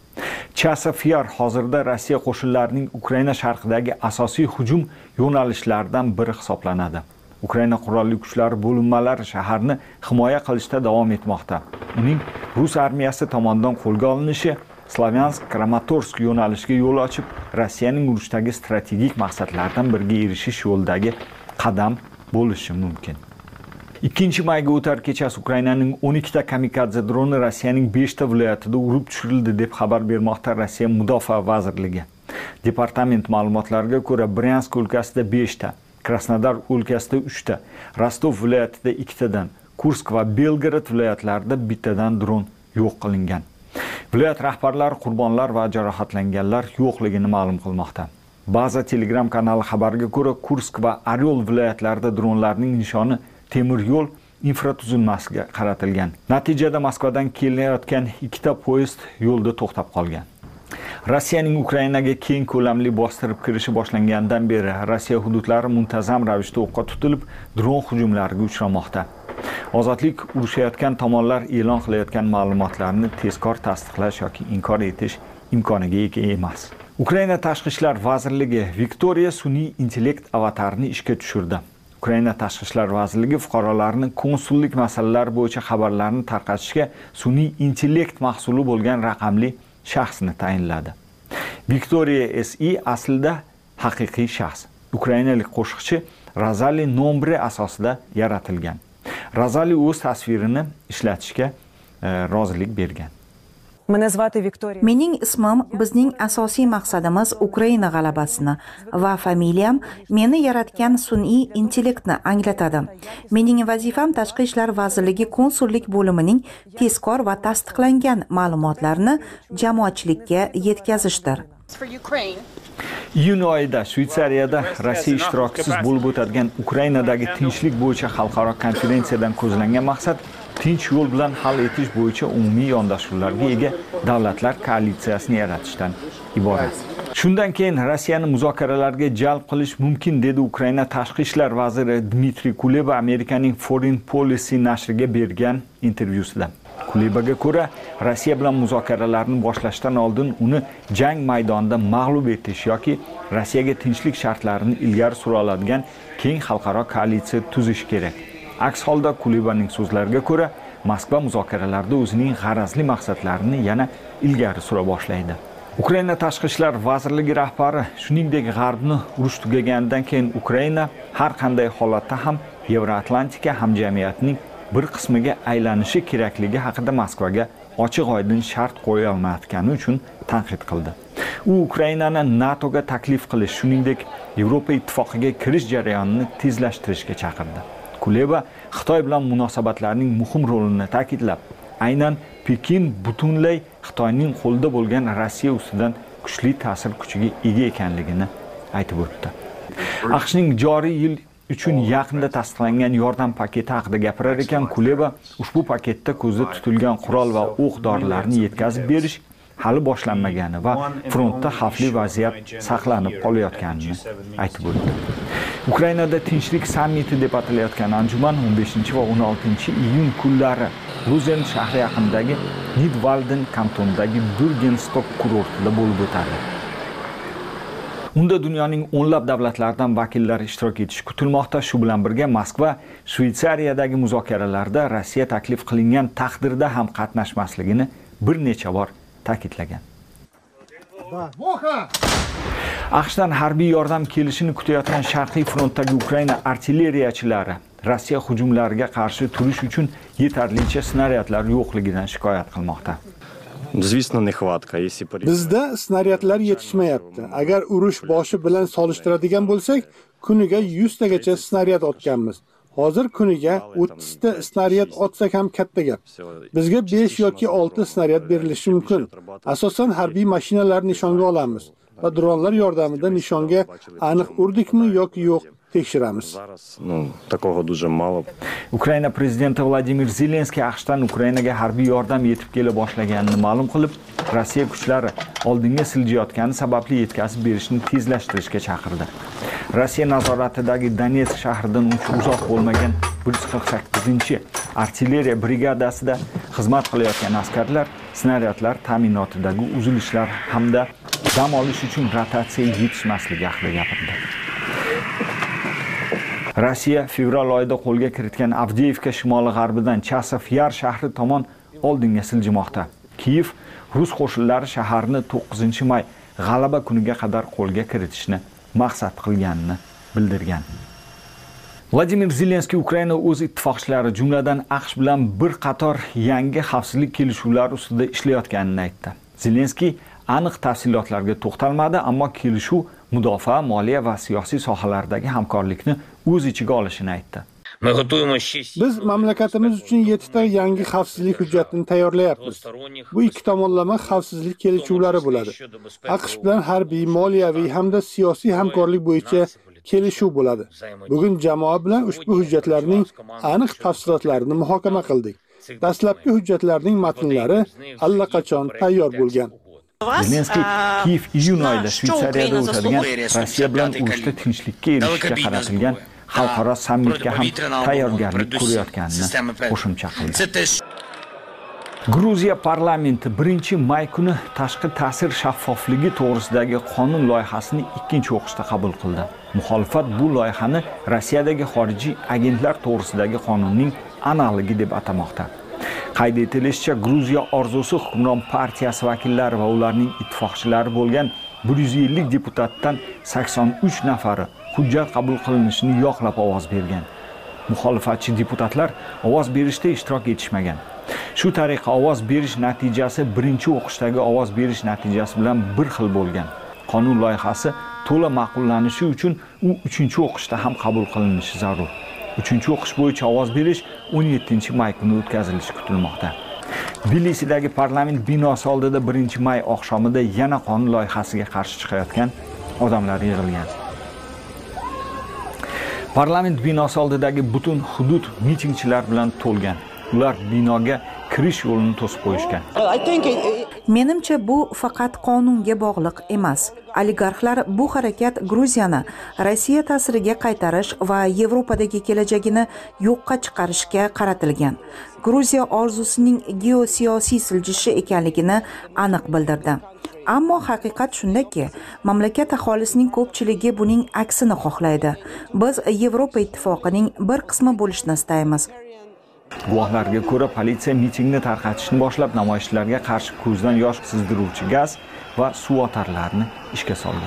Chasafyar hozirda Rossiya qo'shinlarining Ukraina sharqidagi asosiy hujum yo'nalishlaridan biri hisoblanadi. Ukraina qurolli kuchlari bo'linmalari shaharni himoya qilishda davom etmoqda. Uning Rus armiyasi tomonidan qo'lga olinishi Slavyansk Kramatorsk yo'nalishiga yo'l ochib, Rossiyaning urushdagi strategik maqsadlaridan biriga erishish yo'lidagi qadam bo'lishi mumkin. ikkinchi mayga o'tar kechasi Ukrainaning o'n ikkita kamikadze droni Rossiyaning beshta viloyatida urib tushirildi deb xabar bermoqda Rossiya Mudofaa vazirligi. Departament ma'lumotlariga ko'ra, Bryansk o'lkasida beshta, Krasnodar o'lkasida uchta, Rostov viloyatida ikkitadan, Kursk va Belgorod viloyatlarida bittadan dron yo'q qilingan. Viloyat rahbarlari qurbonlar va jarohatlanganlar yo'qligini ma'lum qilmoqda. Baza Telegram kanali xabariga ko'ra, Kursk va Oryol viloyatlarida dronlarning nishoni temir yo'l infratuzilmasiga qaratilgan. Natijada Moskvadan kelayotgan ikkita poyezd yo'lda to'xtab qolgan. Rossiyaning Ukrainaga keng ko'lamli bostirib kirishi boshlangandan beri Rossiya hududlari muntazam ravishda o'qqa tutilib, dron hujumlariga uchramoqda. Ozodlik urushayotgan tomonlar e'lon qilayotgan ma'lumotlarni tezkor tasdiqlash yoki inkor etish imkoniga ega emas. Ukraina Tashqi ishlar vazirligi Viktoriya sun'iy intellekt avatarini ishga tushirdi. Ukraina Tashqi ishlar vazirligi fuqarolarning konsullik masalalari bo'yicha xabarlarni tarqatishga sun'iy intellekt mahsuli bo'lgan raqamli shaxsni tayinladi. Viktoriya S I aslida haqiqiy shaxs. Ukrainalik qo'shiqchi Razali Nombre asosida yaratilgan. Razali o'z tasvirini ishlatishga e, rozilik bergan. Mening ismim bizning asosiy maqsadimiz Ukraina g'alabasini va familiyam meni yaratgan sun'iy intellektni anglatadi. Mening vazifam Tashqi ishlar vazirligi konsullik bo'limining tezkor va tasdiqlangan ma'lumotlarini jamoatchilikka yetkazishdir. Iyun oyida Shveysariyada Rossiya ishtirokisiz bo'lib o'tadigan Ukrainadagi tinchlik bo'yicha xalqaro konferensiyadan ko'zlangan maqsad tinch yo'l bilan hal etish bo'yicha umumiy yondashuvlarga ega davlatlar koalitsiyasini yaratishdan iborat. Shundan keyin Rossiyani muzokaralarga jalb qilish mumkin dedi Ukraina Tashqi ishlar vaziri Dmitriy Kuleba Amerikaning Foreign Policy nashriga bergan intervyusida. Kulebaga ko'ra, Rossiya bilan muzokaralarni boshlashdan oldin uni jang maydonida mag'lub etish yoki Rossiyaga tinchlik shartlarini ilgari sura oladigan keng xalqaro koalitsiya tuzish kerak. Aks holda Kulebaning so'zlariga ko'ra, Moskva muzokaralarda o'zining g'arazli maqsadlarini yana ilgari sura boshlaydi. Ukraina Tashqi ishlar vazirligi rahbari shuningdek G'arbni urush tugaganidan keyin Ukraina har qanday holatda ham Yevroatlantika hamjamiyatining bir qismiga aylanishi kerakligi haqida Moskvaga ochiq-oydin shart qo'ya olmayotgani uchun tanqid qildi. U Ukrainani NATOga taklif qilish, shuningdek Yevropa ittifoqiga kirish jarayonini tezlashtirishga chaqirdi. Kuleba Xitoy bilan munosabatlarning muhim rolini ta'kidlab, aynan Pekin butunlay Xitoyning qo'lida bo'lgan Rossiya ustidan kuchli ta'sir kuchiga ega ekanligini aytib o'tdi. AQShning joriy yil uchun yaqinda tasdiqlangan yordam paketi haqida gapirar ekan, Kuleba ushbu paketda ko'zda tutilgan qurol va o'q-dorilarni yetkazib berish hali boshlanmagani va frontda xavfli vaziyat saqlanib qolayotganini aytib o'tdi. Ukrainada tinchlik sammiti deb atalayotgan anjuman o'n beshinchi va o'n oltinchi iyun kunlari Luzen shahri yaqinidagi Nidwalden kantonidagi Burgenstok kurortida bo'lib o'tadi. Unda dunyoning o'nlab davlatlaridan vakillar ishtirok etishi kutilmoqda. Shu bilan birga Moskva Shveysariyadagi muzokaralarda Rossiya taklif qilingan taqdirda ham qatnashmasligini bir necha bor ta'kidlagan. AQShdan harbiy yordam kelishini kutayotgan Sharqiy frontdagi Ukraina artilleriyachilari Rossiya hujumlariga qarshi turish uchun yetarlicha snaryadlar yo'qligidan shikoyat qilmoqda. Bizda snaryadlar yetishmayapti. Agar urush boshi bilan solishtiradigan bo'lsak, kuniga yuz tagacha snaryad otganmiz. Hozir kuniga o'ttiz ta snaryad otsak ham katta gap. Bizga besh yoki olti snaryad berilishi mumkin. Asosan harbiy mashinalar nishonga olamiz va dronlar yordamida nishonga aniq urdikmi yoki yo'q tekshiramiz. Ukraina prezidenti Vladimir Zelenskiy AQShdan Ukrainaga harbiy yordam yetib kela boshlaganini ma'lum qilib, Rossiya kuchlari oldinga siljayotgani sababli yetkazib berishni tezlashtirishga chaqirdi. Rossiya nazoratidagi Donetsk shahridan uncha uzoq bo'lmagan bir yuz qirq sakkizinchi artilleriya brigadasida xizmat qilayotgan askarlar snaryadlar ta'minotidagi uzilishlar hamda dam olish uchun rotatsiya yetishmasligi haqida gapirdi. Rossiya fevral oyida qo'lga kiritgan Avdiivka shimoli-g'arbidan Chasov Yar shahri tomon oldinga siljimoqda. Kiyev rus qo'shinlari shaharni to'qqizinchi may g'alaba kuniga qadar qo'lga kiritishni maqsad qilganini bildirgan. Vladimir Zelenskiy Ukraina o'z ittifoqchilari, jumladan AQSh bilan bir qator yangi xavfsizlik kelishuvlari ustida ishlayotganini aytdi. Zelenskiy aniq tafsilotlarga to'xtalmadi, ammo kelishuv mudofaa, moliya va siyosiy sohalardagi hamkorlikni o'z ichiga olishini aytdi. Biz mamlakatimiz uchun yetti ta yangi xavfsizlik hujjatini tayyorlayapmiz. Bu ikki tomonlama xavfsizlik kelishuvlari bo'ladi. AQSh bilan harbiy, moliyaviy hamda siyosiy hamkorlik bo'yicha kelishuv bo'ladi. Bugun jamoa bilan ushbu hujjatlarning aniq tafsilotlarini muhokama qildik. Dastlabki hujjatlarning matnlari allaqachon tayyor bo'lgan. Zelenskiy Kiyev iyun oyida Shveysariyada o'tadigan Rossiya bilan urushda tinchlikka erishishga qaratilgan xalqaro sammitga ham tayyorgarlik ko'rayotganini qo'shimcha qildi. Gruziya parlamenti birinchi may kuni tashqi ta'sir shaffofligi to'g'risidagi qonun loyihasini ikkinchi o'qishda qabul qildi. Muxolifat bu loyihani Rossiyadagi xorijiy agentlar to'g'risidagi qonunning analogi deb atamoqda. Qayd etilishicha, Gruziya orzusi hukmron partiyasi vakillari va ularning ittifoqchilari bo'lgan bir yuz ellik deputatdan sakson uch nafari hujjat qabul qilinishini yoqlab ovoz bergan. Muxolifatchi deputatlar ovoz berishda ishtirok etishmagan. Shu tariqa ovoz berish natijasi birinchi o'qishdagi ovoz berish natijasi bilan bir xil bo'lgan. Qonun loyihasi to'la ma'qullanishi uchun u uchinchi o'qishda ham qabul qilinishi zarur. uchinchi o'qish bo'yicha ovoz berish o'n yettinchi may kuni o'tkazilishi kutilmoqda. Tbilisidagi parlament binosi oldida birinchi may oqshomida yana qonun loyihasiga qarshi chiqayotgan odamlar yig'ilgan. Parlament binosi oldidagi butun hudud mitingchilar bilan to'lgan. Ular binoga kirish yo'lini to'sib qo'yishgan. Menimcha bu faqat qonunga bog'liq emas. Oligarxlar bu harakat Gruziyani Rossiya ta'siriga qaytarish va Yevropadagi kelajagini yo'qqa chiqarishga qaratilgan. Gruziya orzusining geosiyosiy siljishi ekanligini aniq bildirdi. Ammo haqiqat shundaki, mamlakat aholisining ko'pchiligi buning aksini xohlaydi. Biz Yevropa ittifoqining bir qismi bo'lishni istaymiz. Guvohlarga ko'ra, politsiya mitingni tarqatishni boshlab, namoyishchilarga qarshi ko'zdan yosh sizdiruvchi gaz va suv otarlarini ishga soldi.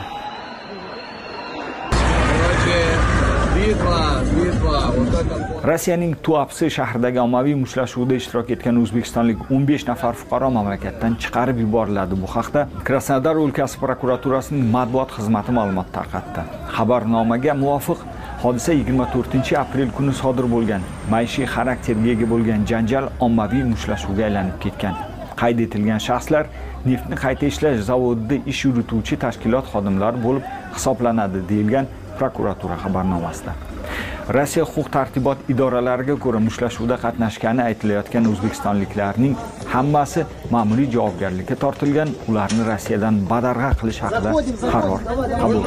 Rossiyaning Tuapse shahridagi ommaviy mushtlashuvda ishtirok etgan o'zbekistonlik o'n besh nafar fuqaro mamlakatdan chiqarib yuboriladi. Bu haqda Krasnodar o'lkasi prokuraturasining matbuot xizmati ma'lumot tarqatdi. Xabarnomaga muvofiq hodisa yigirma to'rtinchi aprel kuni sodir bo'lgan. Maishiy xarakterga ega bo'lgan janjal ommaviy mushtlashuvga aylanib ketgan. Qayd etilgan shaxslar neftni qayta ishlash zavodida ish yurituvchi tashkilot xodimlari bo'lib hisoblanadi, deyilgan prokuratura xabarnomasida. Rossiya huquq-tartibot idoralariga ko'ra, mushtlashuvda qatnashgani aytilayotgan o'zbekistonliklarning hammasi ma'muriy javobgarlikka tortilgan, ularni Rossiyadan badarg'a qilish haqida qaror qabul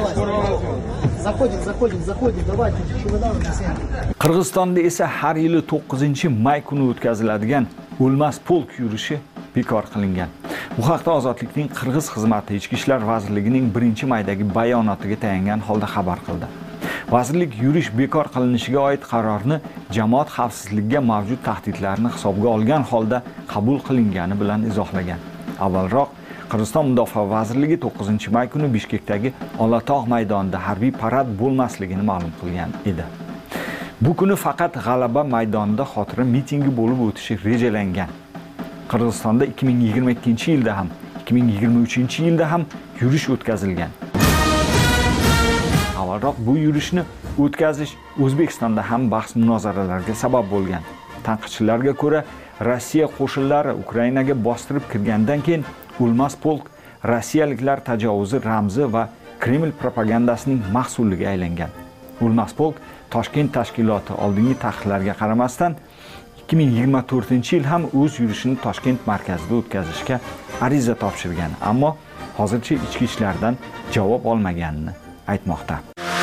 qilindi. Qirg'izistonda esa har yili to'qqizinchi may kuni o'tkaziladigan o'lmas polk yurishi bekor qilingan. Bu haqda Ozodlikning Qirg'iz xizmati Ichki ishlar vazirligining birinchi maydagi bayonotiga tayangan holda xabar qildi. Vazirlik yurish bekor qilinishiga oid qarorni jamoat xavfsizligiga mavjud tahdidlarni hisobga olgan holda qabul qilingani bilan izohlagan. Avvalroq Qirg'iziston Mudofaa vazirligi to'qqizinchi may kuni Bishkekdagi Olatog' maydonida harbiy parad bo'lmasligini ma'lum qilgan edi. Bu kuni faqat G'alaba maydonida xotira mitingi bo'lib o'tishi rejalangan. Qirg'izistonda ikki ming yigirma ikkinchi yilda ham, ikki ming yigirma uchinchi yilda ham yurish o'tkazilgan. Avvalroq bu yurishni o'tkazish O'zbekistonda ham bahs munozaralarga sabab bo'lgan. Tanqidchilarga ko'ra, Rossiya qo'shinlari Ukrainaga bostirib kirgandan keyin O'lmas polk rossiyaliklar tajovuzi ramzi va Kreml propagandasining mahsuliga aylangan. O'lmas polk Toshkent tashkiloti oldingi taqiqlarga qaramasdan ikki ming yigirma to'rtinchi yil ham o'z yurishini Toshkent markazida o'tkazishga ariza topshirgan, ammo hozircha ichki ishlardan javob olmaganini aytmoqda.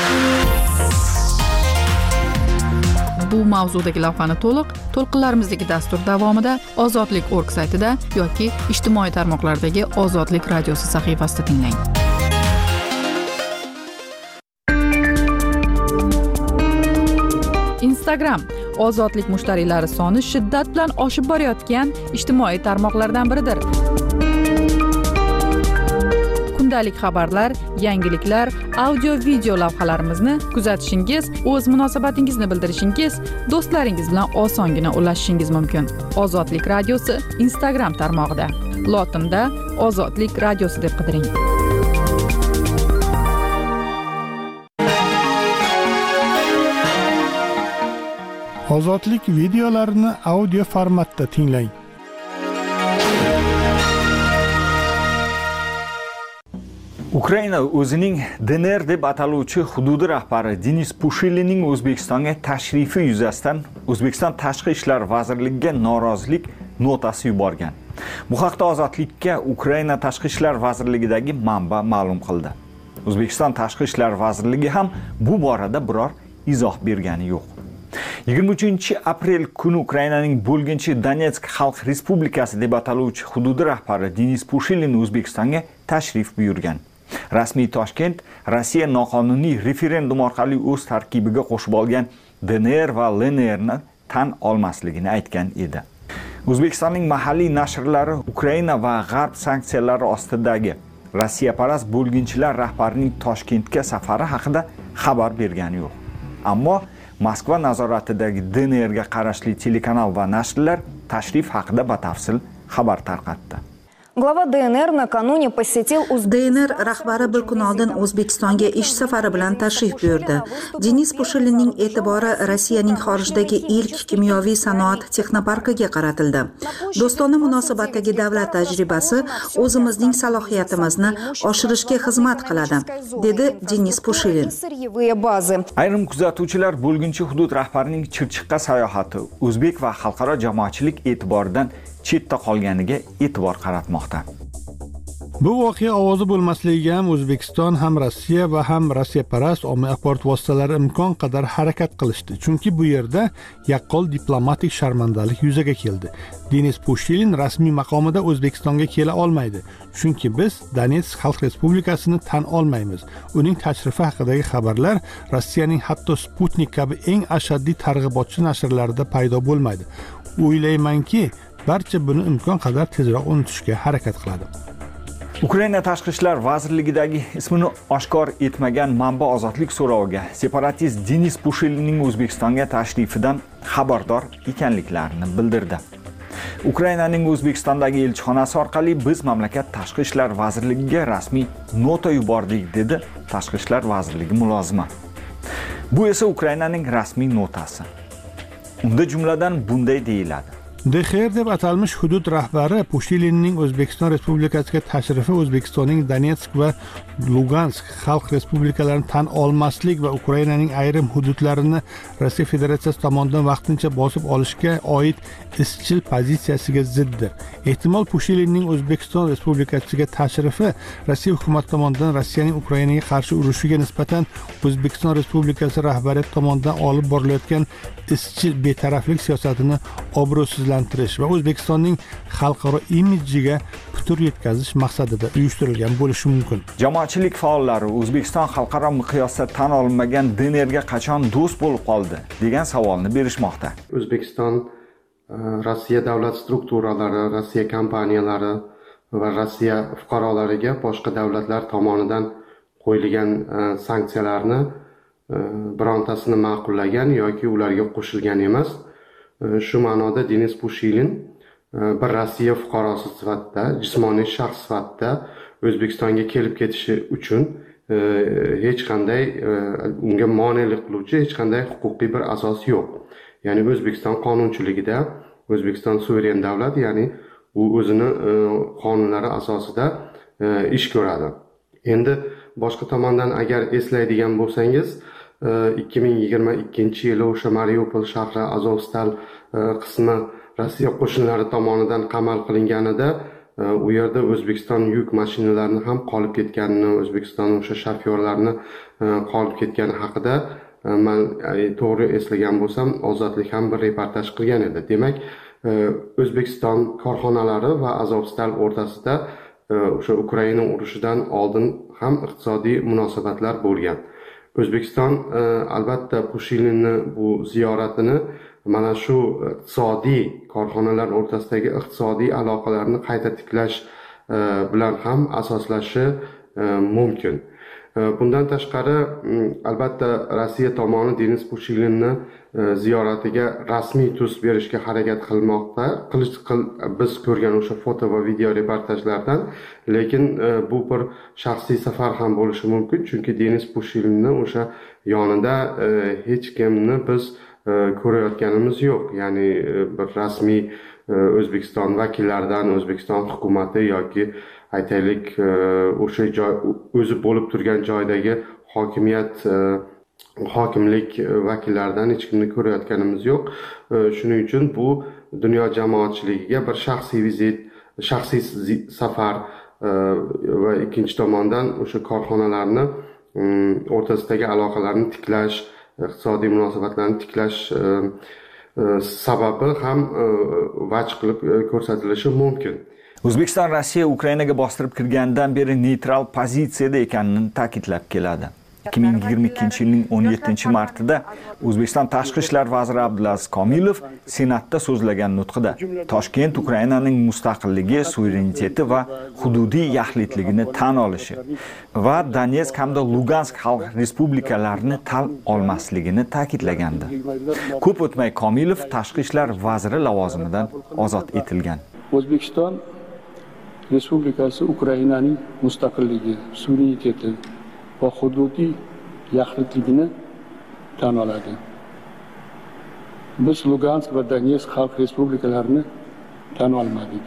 Bu mavzudagi lavhani to'liq to'lqinlarimizdagi dastur davomida ozodlik nokta org saytida yoki ijtimoiy tarmoqlardagi Ozodlik radiosi sahifasida tinglang. Instagram ozodlik mushtariylari soni shiddat bilan oshib borayotgan ijtimoiy tarmoqlardan biridir. Kundalik xabarlar, yangiliklar, audio video lavhalarimizni kuzatishingiz, o'z munosabatingizni bildirishingiz, do'stlaringiz bilan osongina ulashishingiz mumkin. Ozodlik radiosi Instagram tarmog'ida. Lotinda Ozodlik radiosi deb qidiring. Ozodlik videolarini audio formatda tinglang. Ukraina o'zining D N R deb ataluvchi hududi rahbari Denis Pushilinning O'zbekistonga tashrifi yuzasidan O'zbekiston Tashqi ishlar vazirligiga norozilik notasi yuborgan. Bu haqda Ozodlikka Ukraina Tashqi ishlar vazirligidagi manba ma'lum qildi. O'zbekiston Tashqi ishlar vazirligi ham bu borada biror izoh bergani yo'q. yigirma uchinchi aprel kuni Ukrainaning bo'lginchi Donetsk Xalq Respublikasi deb ataluvchi hududi rahbari Denis Pushilin O'zbekistonga tashrif buyurgan. Rasmiy Toshkent Rossiya noqonuniy referendum orqali o'z tarkibiga qo'shib olgan D N R va L N R ni tan olmasligini aytgan edi. O'zbekistonning mahalliy nashrlari Ukraina va G'arb sanksiyalari ostidagi Rossiyaparast bo'lginchilar rahbarining Toshkentga safari haqida xabar bergani yo'q. Ammo Moskva nazoratidagi D N R ga qarashli telekanal va nashrlar tashrif haqida batafsil xabar tarqatdi. Глава Д Н Р накануне посетил D N R rahbari bir kun oldin O'zbekistonga ish safari bilan tashrif buyurdi. Denis Pushilinning e'tibori Rossiyaning xorijdagi ilk kimyoviy sanoat texnoparkiga qaratildi. Do'stona munosabatdagi davlat tajribasi o'zimizning salohiyatimizni oshirishga xizmat qiladi, dedi Denis Pushilin. Ayrim kuzatuvchilar bo'lginchi hudud rahbarining Chirchiqqa sayohati o'zbek va xalqaro jamoatchilik e'tiboridan chetda qolganiga e'tibor qaratmoqda. Bu voqea ovozi bo'lmasligiga ham O'zbekiston ham Rossiya va ham Rossiyaparast ommaviy axborot vositalari imkon qadar harakat qilishdi. Chunki bu yerda yaqqol diplomatik sharmandalik yuzaga keldi. Denis Pushilin rasmiy maqomida O'zbekistonga kela olmaydi. Chunki biz Donetsk Xalq Respublikasini tan olmaymiz. Uning tashrifi haqidagi xabarlar Rossiyaning hatto Sputnik kabi eng ashaddiy targ'ibotchi nashrlarida paydo bo'lmaydi. O'ylaymanki, barcha buni imkon qadar tezroq unutishga harakat qiladi. Ukraina Tashqi ishlar vazirligidagi ismini oshkor etmagan manba ozodlik so'roviga separatist Denis Pushilinning O'zbekistonga tashrifidan xabardor ekanliklarini bildirdi. Ukrainaning O'zbekistondagi elchixonasi orqali biz mamlakat Tashqi ishlar vazirligiga rasmiy nota yubordik, dedi Tashqi ishlar vazirligi mulozimi. Bu esa Ukrainaning rasmiy notasi. Unda jumladan bunday deyiladi: D X R deb atalmish hudud rahbari Pushilinning O'zbekiston Respublikasiga tashrifi O'zbekistonning Donetsk va Lugansk xalq respublikalarini tan olmaslik va Ukrainaning ayrim hududlarini Rossiya Federatsiyasi tomonidan vaqtincha bosib olishga oid izchil pozitsiyasiga ziddir. Ehtimol Pushilinning O'zbekiston Respublikasiga tashrifi Rossiya hukumati tomonidan Rossiyaning Ukrainaga qarshi urushiga nisbatan O'zbekiston Respublikasi rahbariyati tomonidan olib borilayotgan izchil betaraflik siyosatini obro'sizlantirish va O'zbekistonning xalqaro imidjiga putur yetkazish maqsadida uyushtirilgan bo'lishi mumkin. Jamoatchilik faollari O'zbekiston xalqaro miqyosda tan olinmagan D N R ga qachon do'st bo'lib qoldi degan savolni berishmoqda. O'zbekiston Rossiya davlat strukturalari, Rossiya kompaniyalari va Rossiya fuqarolariga boshqa davlatlar tomonidan qo'yilgan sanksiyalarni birontasini ma'qullagan yoki ularga qo'shilgan emas. Shu ma'noda Denis Pushilin bir Rossiya fuqarosi sifatida, jismoniy shaxs sifatida O'zbekistonga kelib ketishi uchun hech qanday unga monelik qiluvchi hech qanday huquqiy bir asos yo'q. Ya'ni O'zbekiston qonunchiligida O'zbekiston suveren davlat, ya'ni u o'zini qonunlari asosida ish ko'radi. Endi boshqa tomondan agar eslaydigan bo'lsangiz, ikki ming yigirma ikkinchi yili o'sha Mariupol shahri Azovstal qismi Rossiya qo'shinlari tomonidan qamal qilinganida u yerda O'zbekiston yuk mashinalarini ham qolib ketganini, O'zbekiston o'sha shofyorlarni qolib ketgani haqida men to'g'ri eslagan bo'lsam, Ozodlik ham bir reportaj qilgan edi. Demak, O'zbekiston korxonalari va Azovstal o'rtasida o'sha Ukraina urushidan oldin ham iqtisodiy munosabatlar bo'lgan. O'zbekiston albatta Pushilinni bu ziyoratini mana shu iqtisodiy korxonalar o'rtasidagi iqtisodiy aloqalarni qayta tiklash bilan ham asoslashi mumkin. Bundan tashqari, albatta Rossiya tomoni Denis Pushilinni ziyoratiga rasmiy tus berishga harakat qilmoqda. Biz ko'rgan o'sha foto va video reportajlardan, lekin bu bir shaxsiy safar ham bo'lishi mumkin, chunki Denis Pushilinni o'sha yonida hech kimni biz ko'rayotganimiz yo'q. Ya'ni bir rasmiy O'zbekiston vakillaridan, O'zbekiston hukumati yoki aytaylik o'sha joy o'zi bo'lib turgan joydagi hokimiyat hokimlik vakillaridan hech kimni ko'rayotganimiz yo'q. Shuning uchun bu dunyo jamoatchiligiga bir shaxsiy vizit, shaxsiy safar va ikkinchi tomondan o'sha korxonalarni o'rtasidagi aloqalarni tiklash, iqtisodiy munosabatlarni tiklash sababi ham vaj qilib ko'rsatilishi mumkin. O'zbekiston Rossiya Ukrainaga bostirib kirgandan beri neytral pozitsiyada ekanini ta'kidlab keladi. ikki ming yigirma ikkinchi yilning o'n yettinchi martida O'zbekiston Tashqi ishlar vaziri Abdulaziz Komilov Senatda so'zlagan nutqida Toshkent Ukrainaning mustaqilligi, suvereniteti va hududiy yaxlitligini tan olishi va Donetsk hamda Lugansk xalq respublikalarini tan olmasligini ta'kidlagandi. Ko'p o'tmay Komilov Tashqi ishlar vaziri lavozimidan ozod etilgan. O'zbekiston Respublikasi Ukrainaning mustaqilligi, suvereniteti va hududiy yaxlitligini tan oladi. Biz Lugansk va Donetsk xalq respublikalarini tan olmadik.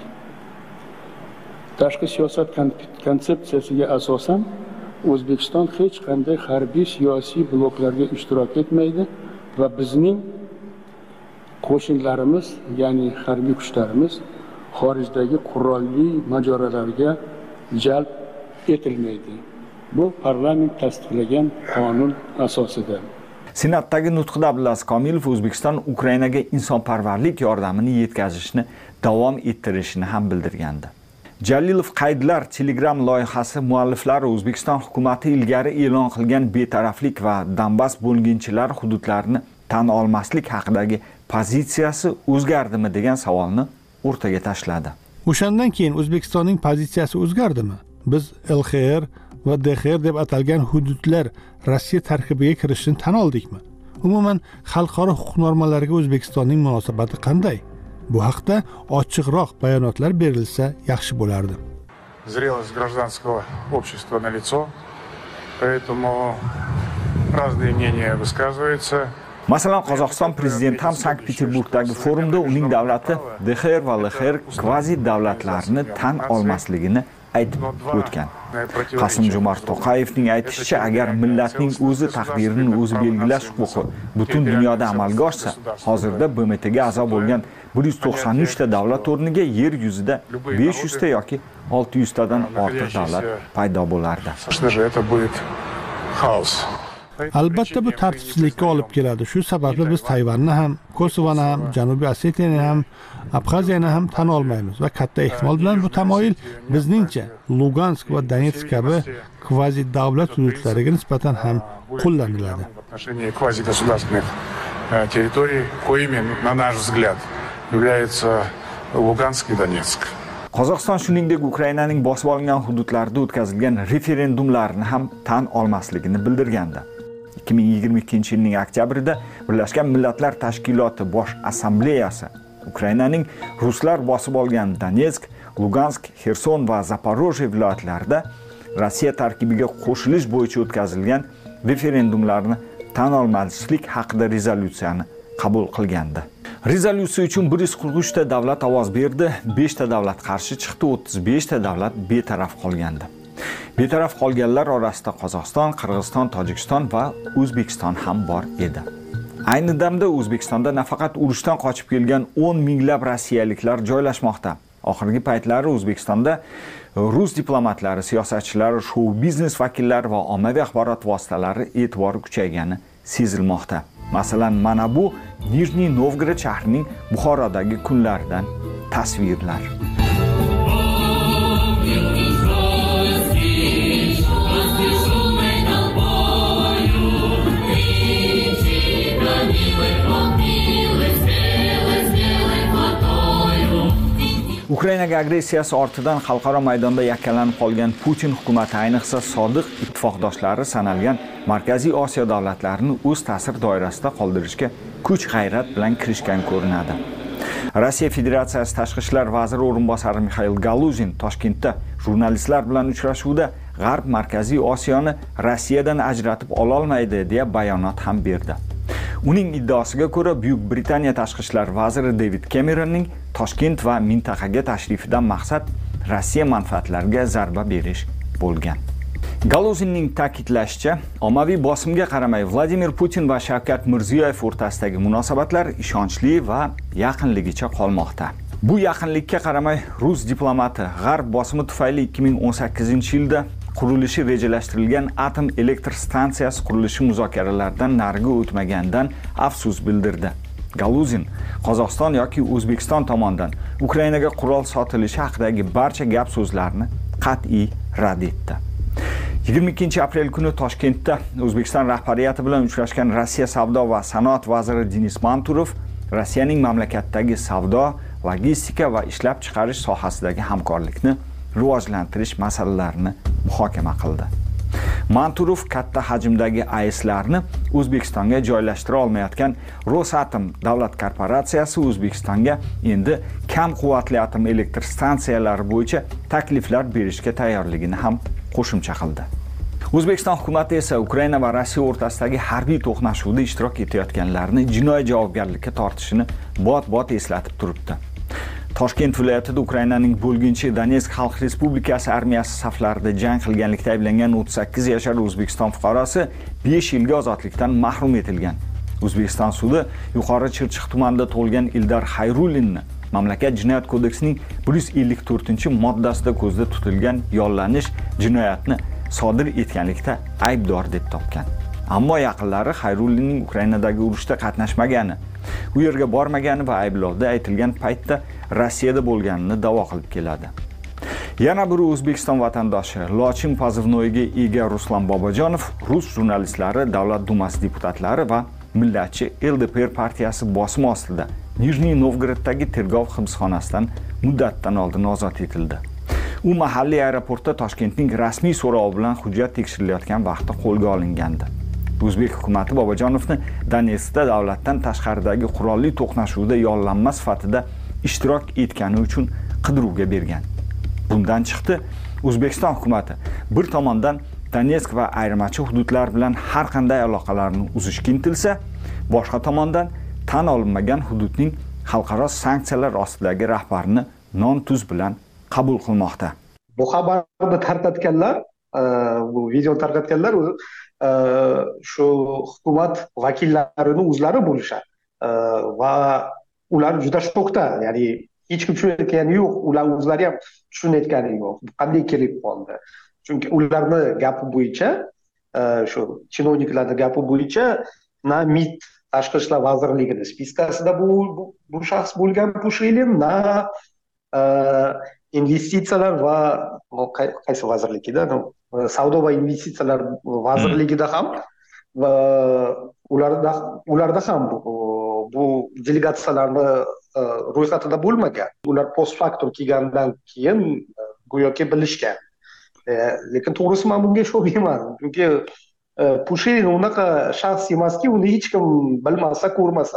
Tashqi siyosat konsepsiyasiga asosan O'zbekiston hech qanday harbiy siyosiy bloklarga ishtirok etmaydi va bizning qo'shinlarimiz, ya'ni harbiy kuchlarimiz xorijdagi qurolli mojarolarga jalb etilmaydi. Bu parlament tasdiqlagan qonun asosida. Senatdagi nutqida Abdulaziz Komilov O'zbekiston Ukrainaga insonparvarlik yordamini yetkazishni davom ettirishini ham bildirgandi. Jalilov qaydlar Telegram loyihasi mualliflari O'zbekiston hukumatı ilgari e'lon qilgan betaraflik va Donbass bo'lginchilar hududlarini tan olmaslik haqidagi pozitsiyasi o'zgardimi degan savolni o'rtaga tashladi. O'shandan keyin O'zbekistonning pozitsiyasi o'zgardimi? Biz L X R va D X R deb atalgan hududlar Rossiya tarkibiga kirishini tan oldikmi? Umuman xalqaro huquq normalariga O'zbekistonning munosabati qanday? Bu haqda ochiqroq bayonotlar berilsa yaxshi bo'lardi. Зрелость гражданского общества налицо, поэтому разные мнения высказываются. Masalan, Qozog'iston prezidenti ham Sankt-Peterburgdagi forumda uning davlati D X R va L X R kvazi davlatlarni tan olmasligini aytib o'tgan. Qasim-Jomart To'qayevning aytishicha, agar millatning o'zi taqdirini o'zi belgilash huquqi butun dunyoda amalga oshsa, hozirda B M T ga a'zo bo'lgan bir yuz to'qson uch ta davlat o'rniga yer yuzida besh yuz ta yoki olti yuz tadan ortiq davlat paydo bo'lardi. Albatta bu tartibsizlikka olib keladi. Shu sababli biz Tayvanni ham, Kosovoni ham, Janubiy Osetiyani ham, Abxaziyani ham tan olmaymiz va katta ehtimol bilan bu tamoyil bizningcha Lugansk va Donetsk kabi kvazi davlat hududlariga nisbatan ham qo'llaniladi. Квази государственных территорий, коими, на наш взгляд, являются Lugansk и Donetsk. Qozog'iston shuningdek Ukrainaning bosib olingan hududlarida o'tkazilgan referendumlarni ham tan olmasligini bildirgandi. ikki ming yigirma ikkinchi yilning oktyabrida Birlashgan Millatlar Tashkiloti Bosh Assambleyasi Ukrainaning ruslar bosib olgan Donetsk, Lugansk, Xerson va Zaporojye viloyatlarida Rossiya tarkibiga qo'shilish bo'yicha o'tkazilgan referendumlarni tan olmaslik haqida rezolyutsiyani qabul qilgandi. Rezolyutsiya uchun bir yuz qirq uch ta davlat ovoz berdi, besh ta davlat qarshi chiqdi, o'ttiz besh ta davlat betaraf qolgandi. Betaraf qolganlar orasida Qozog'iston, Qirg'iziston, Tojikiston va O'zbekiston ham bor edi. Ayni damda O'zbekistonda nafaqat urushdan qochib kelgan o'n minglab rossiyaliklar joylashmoqda. Oxirgi paytlari O'zbekistonda rus diplomatlari, siyosatchilari, shou-biznes vakillari va ommaviy axborot vositalari e'tibori kuchaygani sezilmoqda. Masalan, mana bu Nijniy Novgorod shahrining Buxorodagi kunlaridan tasvirlar. Ukrainaga agressiyasi ortidan xalqaro maydonda yakkalanib qolgan Putin hukumati, ayniqsa sodiq ittifoqdoshlari sanalgan Markaziy Osiyo davlatlarini o'z ta'sir doirasida qoldirishga kuch-g'ayrat bilan kirishgan ko'rinadi. Rossiya Federatsiyasi Tashqi ishlar vaziri o'rinbosari Mixail Galuzin Toshkentda jurnalistlar bilan uchrashuvda G'arb Markaziy Osiyoni Rossiyadan ajratib ola olmaydi deya bayonot ham berdi. Uning iddaosiga ko'ra, Buyuk Britaniya Tashqi ishlar vaziri David Cameronning Toshkent va mintaqaga tashrifidan maqsad Rossiya manfaatlariga zarba berish bo'lgan. Galuzinning ta'kidlashicha, ommaviy bosimga qaramay Vladimir Putin va Shavkat Mirziyoyev o'rtasidagi munosabatlar ishonchli va yaqinligicha qolmoqda. Bu yaqinlikka qaramay rus diplomati G'arb bosimi tufayli ikki ming o'n sakkizinchi yilda qurilishi rejalashtirilgan atom elektr stansiyasi qurilishi muzokaralaridan nariga o'tmagandan afsus bildirdi. Galuzin Qozog'iston yoki O'zbekiston tomonidan Ukrainaga qurol sotilishi haqidagi barcha gap so'zlarni qat'iy rad etdi. yigirma ikkinchi aprel kuni Toshkentda O'zbekiston rahbariyati bilan uchrashgan Rossiya savdo va sanoat vaziri Denis Manturov Rossiyaning mamlakatdagi savdo, logistika va ishlab chiqarish sohasidagi hamkorlikni rivojlantirish masalalarini muhokama qildi. Manturov katta hajmdagi A E S'larni O'zbekistonga joylashtira olmayotgan Rosatom davlat korporatsiyasi O'zbekistonga endi kam quvvatli atom elektr stansiyalari bo'yicha takliflar berishga tayyorligini ham qo'shimcha qildi. O'zbekiston hukumati esa Ukraina va Rossiya o'rtasidagi harbiy to'qnashuvda ishtirok etayotganlarni jinoiy javobgarlikka tortishini bot-bot eslatib turibdi. Toshkent viloyatida Ukrainaning bo'lginchi Donetsk Xalq Respublikasi armiyasi saflarida jang qilganlikda ayblangan o'ttiz sakkiz yashar O'zbekiston fuqarosi besh yilga ozodlikdan mahrum etilgan. O'zbekiston sudi yuqori Chirchiq tumanida tug'ilgan Ildar Xayrullinni mamlakat jinoyat kodeksining bir yuz ellik to'rtinchi moddasida ko'zda tutilgan yollanish jinoyatni sodir etganlikda aybdor deb topgan. Ammo yaqinlari Xayrullinning Ukrainadagi urushda qatnashmagani, u yerga bormagani va ayblovda aytilgan paytda Rossiyada bo'lganini da'vo qilib keladi. Yana bir O'zbekiston vatandoshi Lochin pozivnoyiga ega Ruslan Bobojonov rus jurnalistlari, Davlat dumasi deputatlari va millatchi L D P R partiyasi bosimi ostida Nijniy Novgoroddagi tergov hibsxonasidan muddatdan oldin ozod etildi. U mahalliy aeroportda Toshkentning rasmiy so'rovi bilan hujjat tekshirilayotgan vaqtda qo'lga olingandi. O'zbek hukumati Bobojonovni Donetskda davlatdan tashqaridagi qurolli to'qnashuvda yollanma sifatida ishtirok etgani uchun qidiruvga bergan. Bundan chiqdi, O'zbekiston hukumati bir tomondan Donetsk va ayirmachi hududlar bilan har qanday aloqalarni uzishga intilsa, boshqa tomondan tan olinmagan hududning xalqaro sanksiyalar ostidagi rahbarini non-tuz bilan qabul qilmoqda. Bu xabarni tarqatganlar, bu video tarqatganlar shu hukumat vakillarini o'zlari bo'lishadi va ular juda shokda, ya'ni hech kim tushunayotgani yo'q, ular o'zlari ham tushunayotgani yo'q. Qanday kelib qoldi? Chunki ularni gapi bo'yicha, shu chinovniklarning gapi bo'yicha na MIT Tashqi ishlar vazirligining spiskasida bu bu shaxs bo'lgan Pushilin, na investitsiyalar va qaysi vazirligida, savdo va investitsiyalar vazirligida ham va ularda ularda ham bu delegatsiyalarni ro'yxatida bo'lmagan. Ular post factum kelgandan keyin go'yoki bilishgan. Lekin to'g'risi men bunga ishonmayman. Chunki Pushilin unaqa shaxs emaski, uni hech kim bilmasa, ko'rmasa.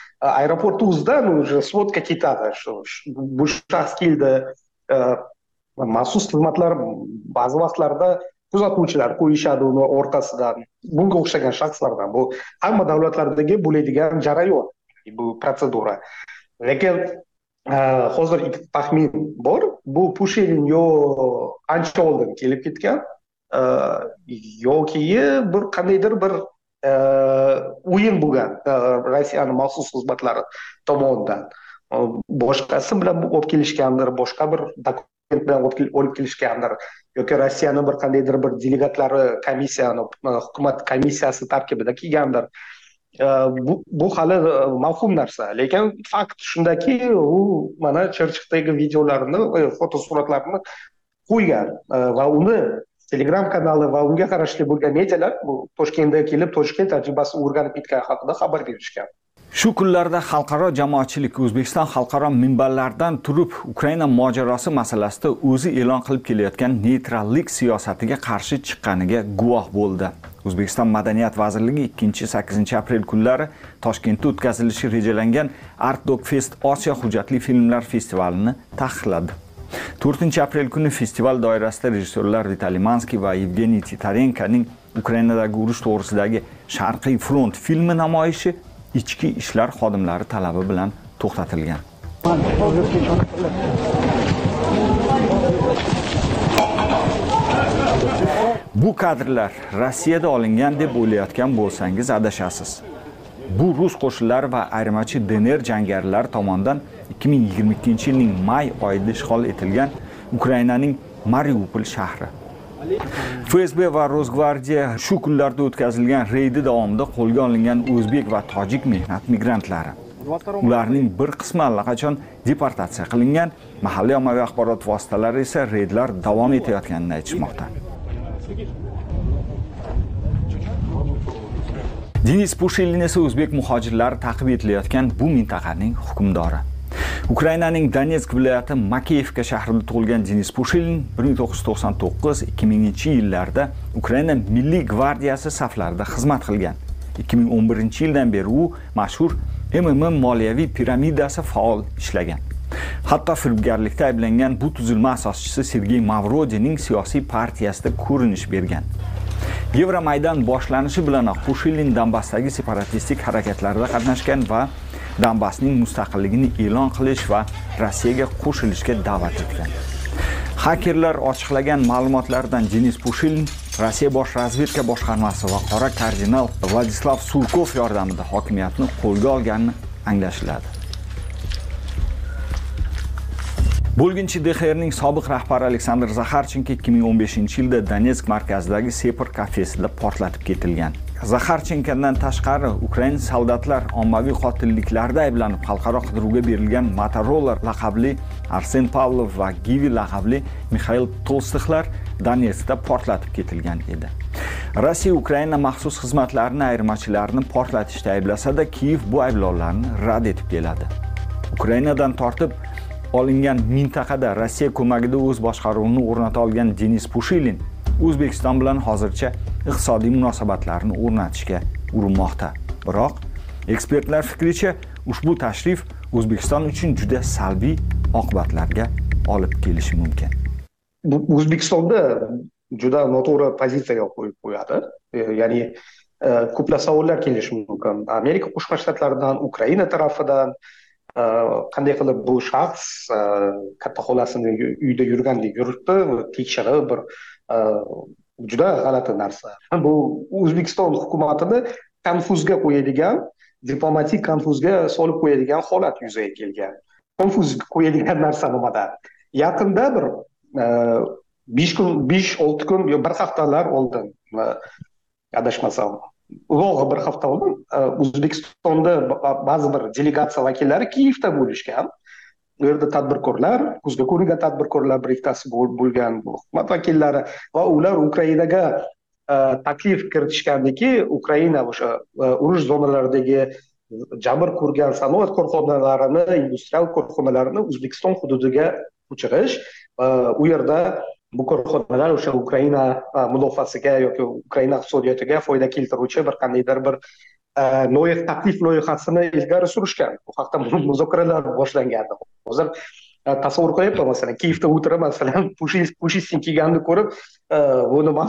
Aeroportda o'zidan уже svodka ketadi. Bu shaxs keldi, maxsus xizmatlar ba'zi vaqtlarda kuzatuvchilar qo'yishadi uni orqasidan. Bunga o'xshagan shaxslardan bu hamma davlatlardagi bo'ladigan jarayon, bu protsedura. Lekin hozir ikkita taxmin bor. Bu Pushilin yo ancha oldin kelib ketgan, yoki bir qandaydir bir o'yin bo'lgan Rossiyaning maxsus xizmatlari tomonidan. Boshqasi bilan olib kelishgandir, boshqa bir dokument bilan olib kelishgandir, yoki Rossiyaning bir qandaydir bir delegatlari komissiyani, hukumat komissiyasi tarkibida kelgandir. Bu, bu hali mavhum narsa. Lekin fakt shundaki, u mana Chirchiqdagi videolarini, fotosuratlarini qo'ygan va uni Telegram kanali va unga qarashli bo'lgan medialar bu Toshkentga kelib, Toshkent tajribasini o'rganib ketgan haqida xabar berishgan. Shu kunlarda xalqaro jamoatchilik O'zbekiston xalqaro minbarlaridan turib Ukraina mojarosi masalasida o'zi e'lon qilib kelayotgan neytrallik siyosatiga qarshi chiqqaniga guvoh bo'ldi. O'zbekiston Madaniyat vazirligi ikkinchi sakkizinchi aprel kunlari Toshkentda o'tkazilishi rejalangan Art Dog Fest Osiyo hujjatli filmlar festivalini taqiqladi. to'rtinchi aprel kuni festival doirasida rejissyorlar Vitaliy Mansky va Yevgeniy Titarenkoning Ukrainadagi urush to'g'risidagi Sharqiy front filmi namoyishi ichki ishlar xodimlari talabi bilan to'xtatilgan. Bu kadrlar Rossiyada olingan deb o'ylayotgan bo'lsangiz adashasiz. Bu rus qo'shinlari va ayirmachi D N R jangarilari tomonidan ikki ming yigirma ikkinchi yilning may oyida ishg'ol etilgan Ukrainaning Mariupol shahri. F S B va Rosgvardiya shu kunlarda o'tkazilgan reydi davomida qo'lga olingan o'zbek va tojik mehnat migrantlari. Ularning bir qismi allaqachon deportatsiya qilingan, mahalliy ommaviy axborot vositalari esa reydlar davom etayotganini aytishmoqda. Denis Pushilin esa o'zbek muhojirlari ta'qib etilayotgan bu mintaqaning hukmdori. Ukrainaning Donetsk viloyati Makeyevka shahrida tug'ilgan Denis Pushilin bir ming to'qqiz yuz to'qson to'qqiz ikki minginchi yillarda Ukraina Milliy gvardiyasi saflarida xizmat qilgan. ikki ming o'n birinchi yildan beri u mashhur M M M moliyaviy piramidasi faol ishlagan. Hatto firibgarlikda ayblangan bu tuzilma asoschisi Sergey Mavrodining siyosiy partiyasida ko'rinish bergan. Yevromaydan boshlanishi bilanoq Pushilin Donbassdagi separatistik harakatlarda qatnashgan va Donbassning mustaqilligini e'lon qilish va Rossiyaga qo'shilishga da'vat etgan. Hakerlar ochiqlagan ma'lumotlardan Denis Pushilin Rossiya bosh razvedka boshqarmasi va qora kardinal Vladislav Surkov yordamida hokimiyatni qo'lga olganini anglashiladi. Bo'lginchi D X R'ning sobiq rahbari Aleksandr Zakharchenko ikki ming o'n beshinchi yilda Donetsk markazidagi Separ kafesida portlatib ketilgan. Zakharchenkodan tashqari Ukraina soldatlar ommaviy qotilliklarda ayblanib xalqaro qidiruvga berilgan Motorola laqabli Arsen Pavlov va Givi laqabli Mikhail Tolstoylar Donetskda portlatib ketilgan edi. Rossiya Ukraina maxsus xizmatlarini ayirmachilarini portlatishda ayblasa-da, Kiyev bu ayblovlarni rad etib keladi. Ukrainadan tortib olingan mintaqada Rossiya ko'magida o'z boshqaruvini o'rnata olgan Denis Pushilin O'zbekiston bilan hozircha iqtisodiy munosabatlarni o'rnatishga urinmoqda. Biroq ekspertlar fikricha ushbu tashrif O'zbekiston uchun juda salbiy oqibatlarga olib kelishi mumkin. O'zbekistonda juda noto'g'ri pozitsiyaga qo'yib qo'yadi. Ya'ni ko'plab savollar kelishi mumkin. Amerika Qo'shma Shtatlaridan, Ukraina tarafidan qanday qilib bu shaxs katta xolasini uyda yurgandek yuribdi, tekshirib bir juda g'alati narsa. Bu O'zbekiston hukumatini konfuzga qo'yadigan, diplomatik konfuzga solib qo'yadigan holat yuzaga kelgan. Konfuz qo'yadigan narsa nimada? Yaqinda bir besh kun, besh olti kun, yo bir haftalar oldin, adashmasam, uzoq bir hafta oldin O'zbekistonda ba'zi bir delegatsiya vakillari Kiyevda bo'lishgan. Bu yerda tadbirkorlar, ko'zga ko'ringan tadbirkorlar bir ikkitasi bo'lgan hukumat vakillari va ular Ukrainaga taklif kiritishgandiki, Ukraina o'sha urush zonalaridagi jabr ko'rgan sanoat korxonalarini, industrial korxonalarini O'zbekiston hududiga ko'chirish, u yerda bu korxonalar o'sha Ukraina mudofaasiga yoki Ukraina iqtisodiyotiga foyda keltiruvchi bir qandaydir bir loyiha taklif loyihasini ilgari surishgan. Bu haqda muzokaralar boshlangan. Hozir tasavvur qilyapman, masalan Kiyevda o'tirib masalan Pushkin kiyganini ko'rib bu nima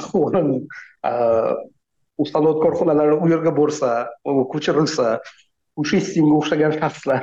ustanot korxonalari u yerga borsa, ko'chirilsa, Pushkinga o'xshagan shaxslar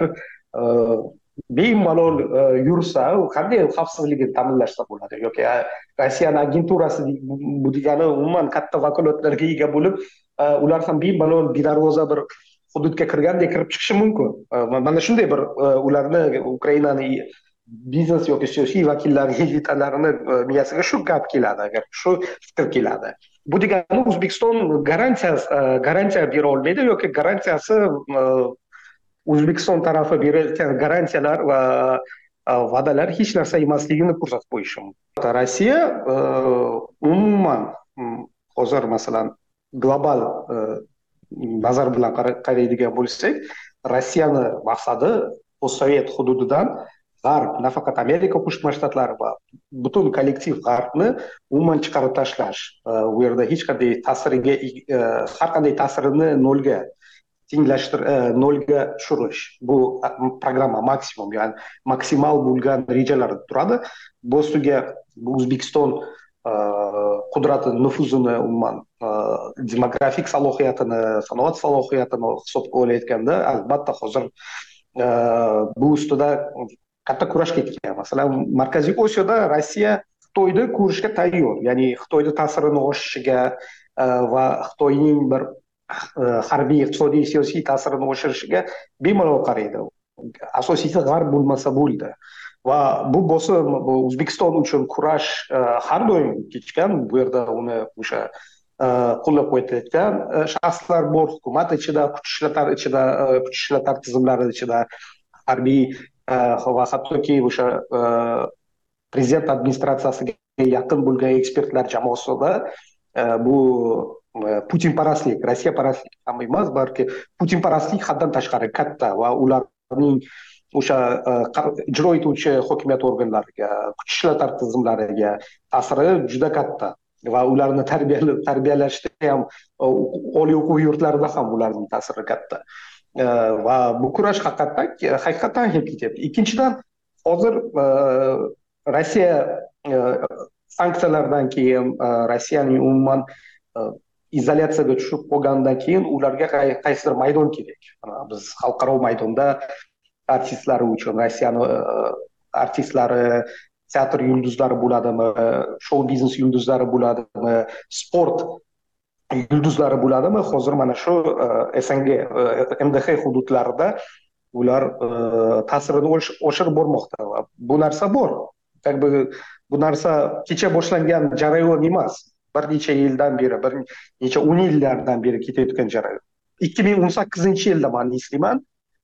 bemalol yursa, qanday xavfsizligini ta'minlashsa bo'ladi? Yoki Rossiyaning agenturasi bu degani umuman katta vakolatlarga ega bo'lib, ular ham bemalol bedarvoza bir hududga kirgandek kirib chiqishi mumkin. Mana shunday bir ularni Ukrainaning biznes yoki siyosiy vakillari, elitalarini miyasiga shu gap keladi, agar shu fikr keladi. Bu degani O'zbekiston garantiya garantiya bera olmaydi yoki garantiyasi O'zbekiston tarafi berayotgan garantiyalar va va'dalar hech narsa emasligini ko'rsatib qo'yishi mumkin. Rossiya umuman hozir masalan global nazar bilan qaraydigan bo'lsak, Rossiyani maqsadi postsovet hududidan G'arb, nafaqat Amerika Qo'shma Shtatlari va butun kollektiv G'arbni umuman chiqarib tashlash. U yerda hech qanday ta'siriga har qanday ta'sirini nolga tenglashtir nolga tushirish. Bu programma maksimum, ya'ni maksimal bo'lgan rejalar turadi. Bu ustiga O'zbekiston qudrati, nufuzini, umuman demografik salohiyatini, sanoat salohiyatini hisobga olayotganda, albatta hozir bu ustida katta kurash ketgan. Masalan, Markaziy Osiyoda Rossiya Xitoyni ko'rishga tayyor, ya'ni Xitoyning ta'sirini oshishiga va Xitoyning bir harbiy, iqtisodiy, siyosiy ta'sirini oshirishiga bemalol qaraydi. Asosiysi G'arb bo'lmasa bo'ldi. Va bu bosim O'zbekiston uchun kurash har doim kechgan. Bu yerda uni o'sha qo'llab qo'yayotgan shaxslar bor, hukumat ichida, kuch ishlatar ichida, kuch ishlatar tizimlari ichida, harbiy va hattoki o'sha prezident administratsiyasiga yaqin bo'lgan ekspertlar jamoasida bu Putinparastlik, Rossiya parastlik ham emas, balki Putinparastlik haddan tashqari katta va ularning o'sha ijro etuvchi hokimiyat organlariga, kuch ishlatar tizimlariga ta'siri juda katta va ularni tarbiyalashda ham, oliy o'quv yurtlarida ham ularning ta'siri katta. Va bu kurash haqiqatan haqiqatan ketyapti. Ikkinchidan, hozir Rossiya sanksiyalardan keyin Rossiyaning umuman izolyatsiyaga tushib qolgandan keyin ularga qaysidir maydon kerak. Biz xalqaro maydonda artistlari uchun Rossiyani artistlari, teatr yulduzlari bo'ladimi, shou biznes yulduzlari bo'ladimi, sport yulduzlari bo'ladimi, hozir mana shu S N G, M D H hududlarida ular ta'sirini oshirib bormoqda va bu narsa bor. Bu narsa kecha boshlangan jarayon emas. Bir necha yildan beri, bir necha o'n yillardan beri ketayotgan jarayon. ikki ming o'n sakkizinchi yilda men eslayman,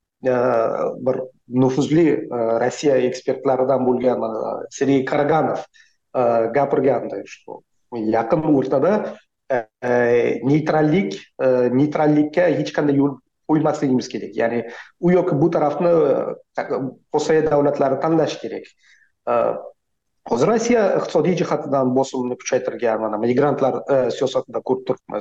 bir nufuzli Rossiya ekspertlaridan bo'lgan Sergey Karaganov gapirgandi, что yaqin o'rtada neytrallik, neytrallikka hech qanday yo'l qo'ymasligimiz kerak. Ya'ni u yoki bu tarafni postsovet davlatlari tanlash kerak. Hozir Rossiya iqtisodiy jihatdan bosimni kuchaytirgan, mana migrantlar siyosatida ko'rib turibmiz.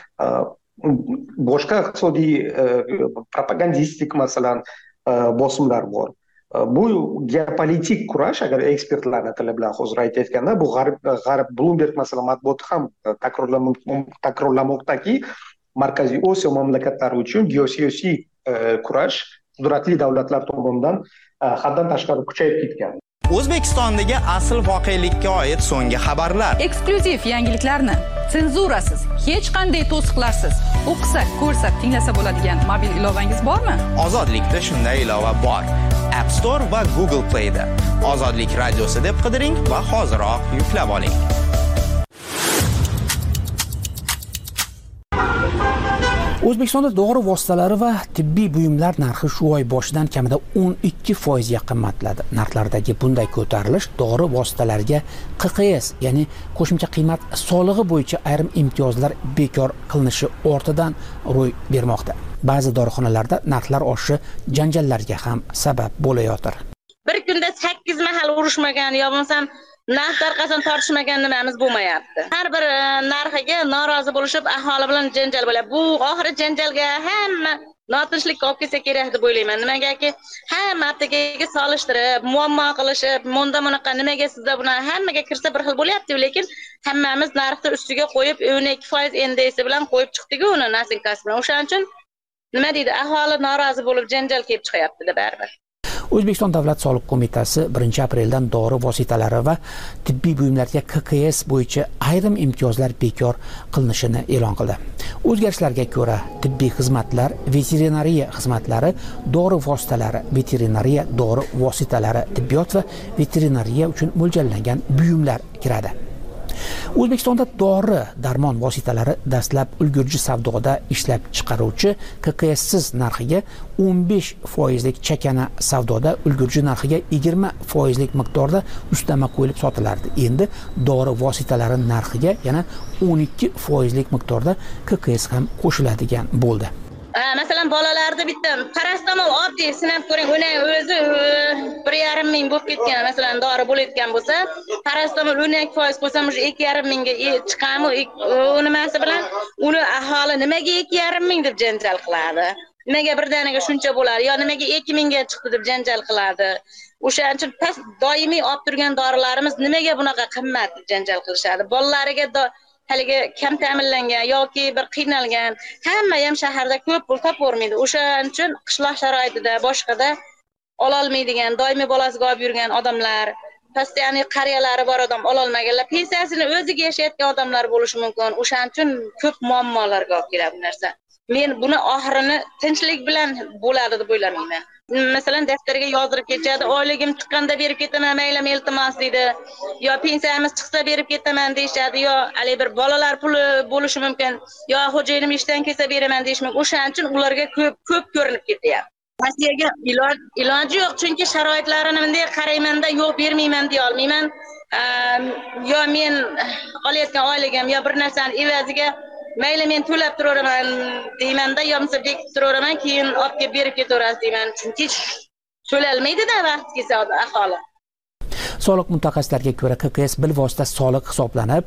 Boshqa iqtisodiy propagandistik masalan bosimlar bor. Bu geopolitik kurash, agar ekspertlarning tili bilan hozir aytayotganda, bu g'arb g'arb Bloomberg masalan matbuoti ham takrorlamoqdaki, Markaziy Osiyo mamlakatlari uchun geosiyosiy kurash qudratli davlatlar tomonidan haddan tashqari kuchayib ketgan. O'zbekistondagi asl voqelikka oid so'nggi xabarlar. Eksklyuziv yangiliklarni senzurasiz, hech qanday to'siqlarsiz o'qisa, ko'rsa, tinglasa bo'ladigan mobil ilovangiz bormi? Ozodlikda shunday ilova bor. App Store va Google Play da. Ozodlik radiosi deb qidiring va hoziroq yuklab oling. O'zbekistonda dori vositalari va tibbiy buyumlar narxi shu oy boshidan kamida o'n ikki foiz ga qimmatladi. Narxlardagi bunday ko'tarilish dori vositalariga Q Q S, ya'ni qo'shimcha qiymat solig'i bo'yicha ayrim imtiyozlar bekor qilinishi ortidan ro'y bermoqda. Ba'zi dorixonalarda narxlar oshishi janjallarga ham sabab bo'layotir. Bir kunda sakkiz mahal urushmagan yo bo'lmasam narx tarqasan tortishmagan nimamiz bo'lmayapti. Har bir narxiga norozi bo'lishib aholi bilan janjal bo'lyapti. Bu oxiri janjalga hamma notinchlikka olib kelsa kerak deb o'ylayman. Nimagaki hamma aptekaga solishtirib, muammo qilishib, munda bunaqa nimaga sizda buni hammaga kirsa bir xil bo'lyapti, lekin hammamiz narxni ustiga qo'yib o'n ikki foiz endesi bilan qo'yib chiqdik uni nasinkasi bilan. O'shaning uchun nima deydi, aholi norozi bo'lib janjal kelib chiqyapti-da baribir. O'zbekiston Davlat soliq qo'mitasi birinchi apreldan dori vositalari va tibbiy buyumlarga K K S bo'yicha ayrim imtiyozlar bekor qilinishini e'lon qildi. O'zgarishlarga ko'ra, tibbiy xizmatlar, veterinariya xizmatlari, dori vositalari, veterinariya dori vositalari, tibbiyot va veterinariya uchun mo'ljallangan buyumlar kiradi. O'zbekistonda dori darmon vositalari dastlab ulgurji savdoda ishlab chiqaruvchi K K S siz narxiga o'n besh foizlik chakana savdoda ulgurji narxiga yigirma foizlik miqdorda ustama qo'yilib sotilardi. Endi dori vositalari narxiga yana o'n ikki foizlik miqdorda K K S ham qo'shiladigan bo'ldi. Masalan, bolalarda bitta parastamol oddiy sinab ko'ring, uni o'zi bir yarim ming bo'lib ketgan, masalan, dori bo'layotgan bo'lsa, parastamol o'n ikki foiz qo'ysam, o'sha ikki yarim mingga chiqami, u nimasi bilan uni aholi nimaga ikki yarim ming deb janjal qiladi. Nimaga birdaniga shuncha bo'ladi, yo nimaga ikki mingga chiqdi deb janjal qiladi. O'shaning uchun past doimiy olib turgan dorilarimiz nimaga bunaqa qimmat deb janjal qilishadi. Bolalariga haligi kam ta'minlangan yoki bir qiynalgan, hamma ham shaharda ko'p pul topavermaydi. O'shaning uchun qishloq sharoitida boshqada ola olmaydigan, doimiy bolasiga olib yurgan odamlar, pastiyani qariyalari bor odam ola olmaganlar, pensiyasini o'ziga yashayotgan odamlar bo'lishi mumkin. O'shaning uchun ko'p muammolarga olib keladi bu narsa. Men buni oxirini tinchlik bilan bo'ladi deb o'ylamayman. Masalan, daftarga yozdirib ketadi, oyligim chiqqanda berib ketaman, mayli iltimos deydi. Yo pensiyamiz chiqsa berib ketaman deyshadi, yo hali bir bolalar puli bo'lishi mumkin, yo xo'jayinim ishdan kelsa beraman deyish mumkin. O'shaning uchun ularga ko'p ko'p ko'rinib ketyapti. Rossiyaga iloj iloji yo'q, chunki sharoitlarini bunday qaraymanda yo'q bermayman deya olmayman. Yo men olayotgan oyligim yo bir narsani evaziga mayli men to'lab turaman deymanda, yo bo'lmasa bekitib turaman, keyin olib kelib berib ketaverasiz deyman. Chunki to'lalmaydi-da vaqt kelsa aholi. Soliq mutaxassislariga ko'ra K K S bilvosita soliq hisoblanib,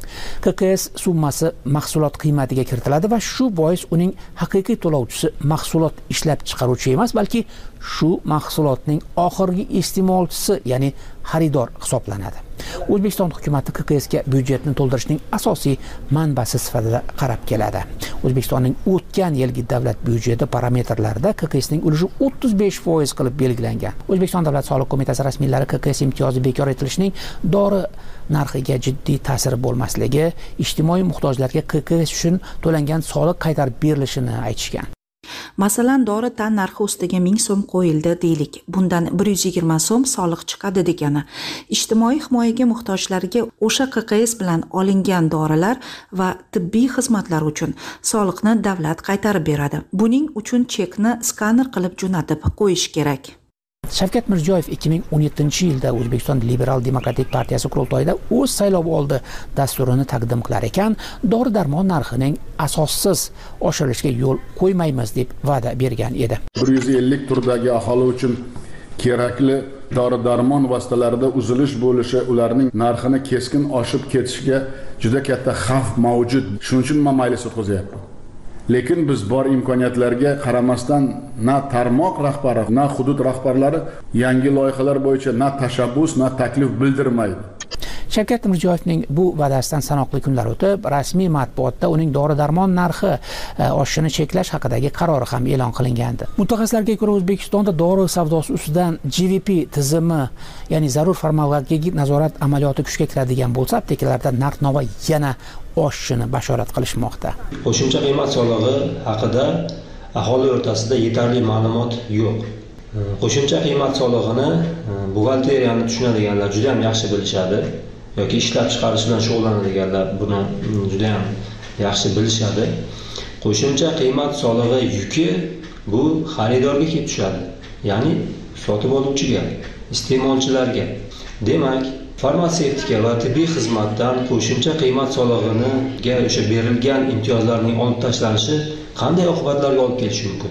K K S summasi mahsulot qiymatiga kiritiladi va shu bois uning haqiqiy to'lovchisi mahsulot ishlab chiqaruvchi emas, balki shu mahsulotning oxirgi iste'molchisi, ya'ni xaridor hisoblanadi. O'zbekiston hukumatı K K S ga byudjetni to'ldirishning asosiy manbasi sifatida qarab keladi. O'zbekistonning o'tgan yilgi davlat byudjeti parametrlarida K K S'ning ulushi o'ttiz besh foiz qilib belgilangan. O'zbekiston Davlat soliq qo'mitasi rasmiylari K K S imtiyozi bekor etilishining dori narxiga jiddiy ta'siri bo'lmasligi, ijtimoiy muhtojlarga K K S uchun to'langan soliq qaytarib berilishini aytishgan. Masalan, dori tan narxi ustiga ming so'm qo'yildi deylik. Bundan bir yuz yigirma so'm soliq chiqadi degani. Ijtimoiy himoyaga muhtojlarga o'sha K K S bilan olingan dorilar va tibbiy xizmatlar uchun soliqni davlat qaytarib beradi. Buning uchun chekni skaner qilib jo'natib qo'yish kerak. Shavkat Mirziyoyev ikki ming o'n yettinchi yilda O'zbekiston Liberal Demokratik partiyasi qurultoyida o'z saylovoldi dasturini taqdim qilar ekan, dori-darmon narxining asossiz oshirilishiga yo'l qo'ymaymiz deb va'da bergan edi. bir yuz ellik turdagi aholi uchun kerakli dori-darmon vositalarida uzilish bo'lishi ularning narxini keskin oshib ketishiga juda katta xavf mavjud. Shuning uchun men maylis o'tkazyapman. Lekin biz bor imkoniyatlarga qaramasdan na tarmoq rahbari, na hudud rahbarlari yangi loyihalar bo'yicha na tashabbus, na taklif bildirmaydi. Shavkat Mirziyoyevning bu va'dasidan sanoqli kunlar o'tib, rasmiy matbuotda uning dori-darmon narxi oshishini cheklash haqidagi qarori ham e'lon qilingandi. Mutaxassislarga ko'ra, O'zbekistonda dori savdosi ustidan G V P tizimi, ya'ni zarur farmakologik nazorat amaliyoti kuchga kiradigan bo'lsa, aptekalarda narx-navo yana oshishini bashorat qilishmoqda. Qo'shimcha qiymat solig'i haqida aholi o'rtasida yetarli ma'lumot yo'q. Qo'shimcha qiymat solig'ini buxgalteriyani tushunadiganlar juda ham yaxshi bilishadi, yoki ishlab chiqarish bilan shug'ullanadiganlar buni juda ham yaxshi bilishadi. Qo'shimcha qiymat solig'i yuki bu xaridorga kelib tushadi, ya'ni sotib oluvchiga, iste'molchilarga. Demak, farmatsevtika va tibbiy xizmatdan qo'shimcha qiymat solig'iga o'sha berilgan imtiyozlarning olib tashlanishi qanday oqibatlarga olib kelishi mumkin?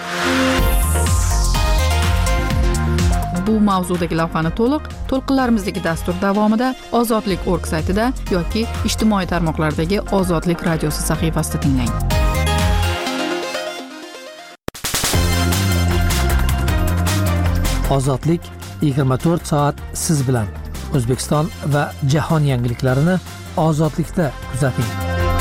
Bu mavzudagi lavhani to'liq to'lqinlarimizdagi dastur davomida ozodlik org saytida yoki ijtimoiy tarmoqlardagi Ozodlik radiosi sahifasida tinglang. Ozodlik yigirma to'rt soat siz bilan. O'zbekiston va jahon yangiliklarini ozodlikda kuzating.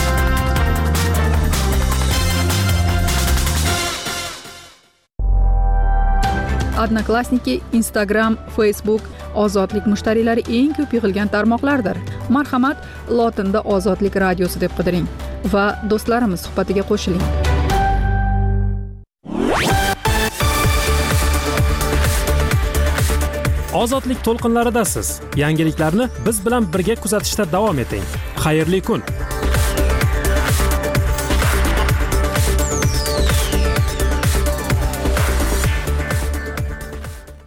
Odnoklassniki, Instagram, Facebook ozodlik mushtariylari eng ko'p yig'ilgan tarmoqlardir. Marhamat, lotinda Ozodlik radiosi deb qidiring va do'stlarimiz suhbatiga qo'shiling. Ozodlik to'lqinlaridasiz. Yangiliklarni biz bilan birga kuzatishda davom eting. Xayrli kun.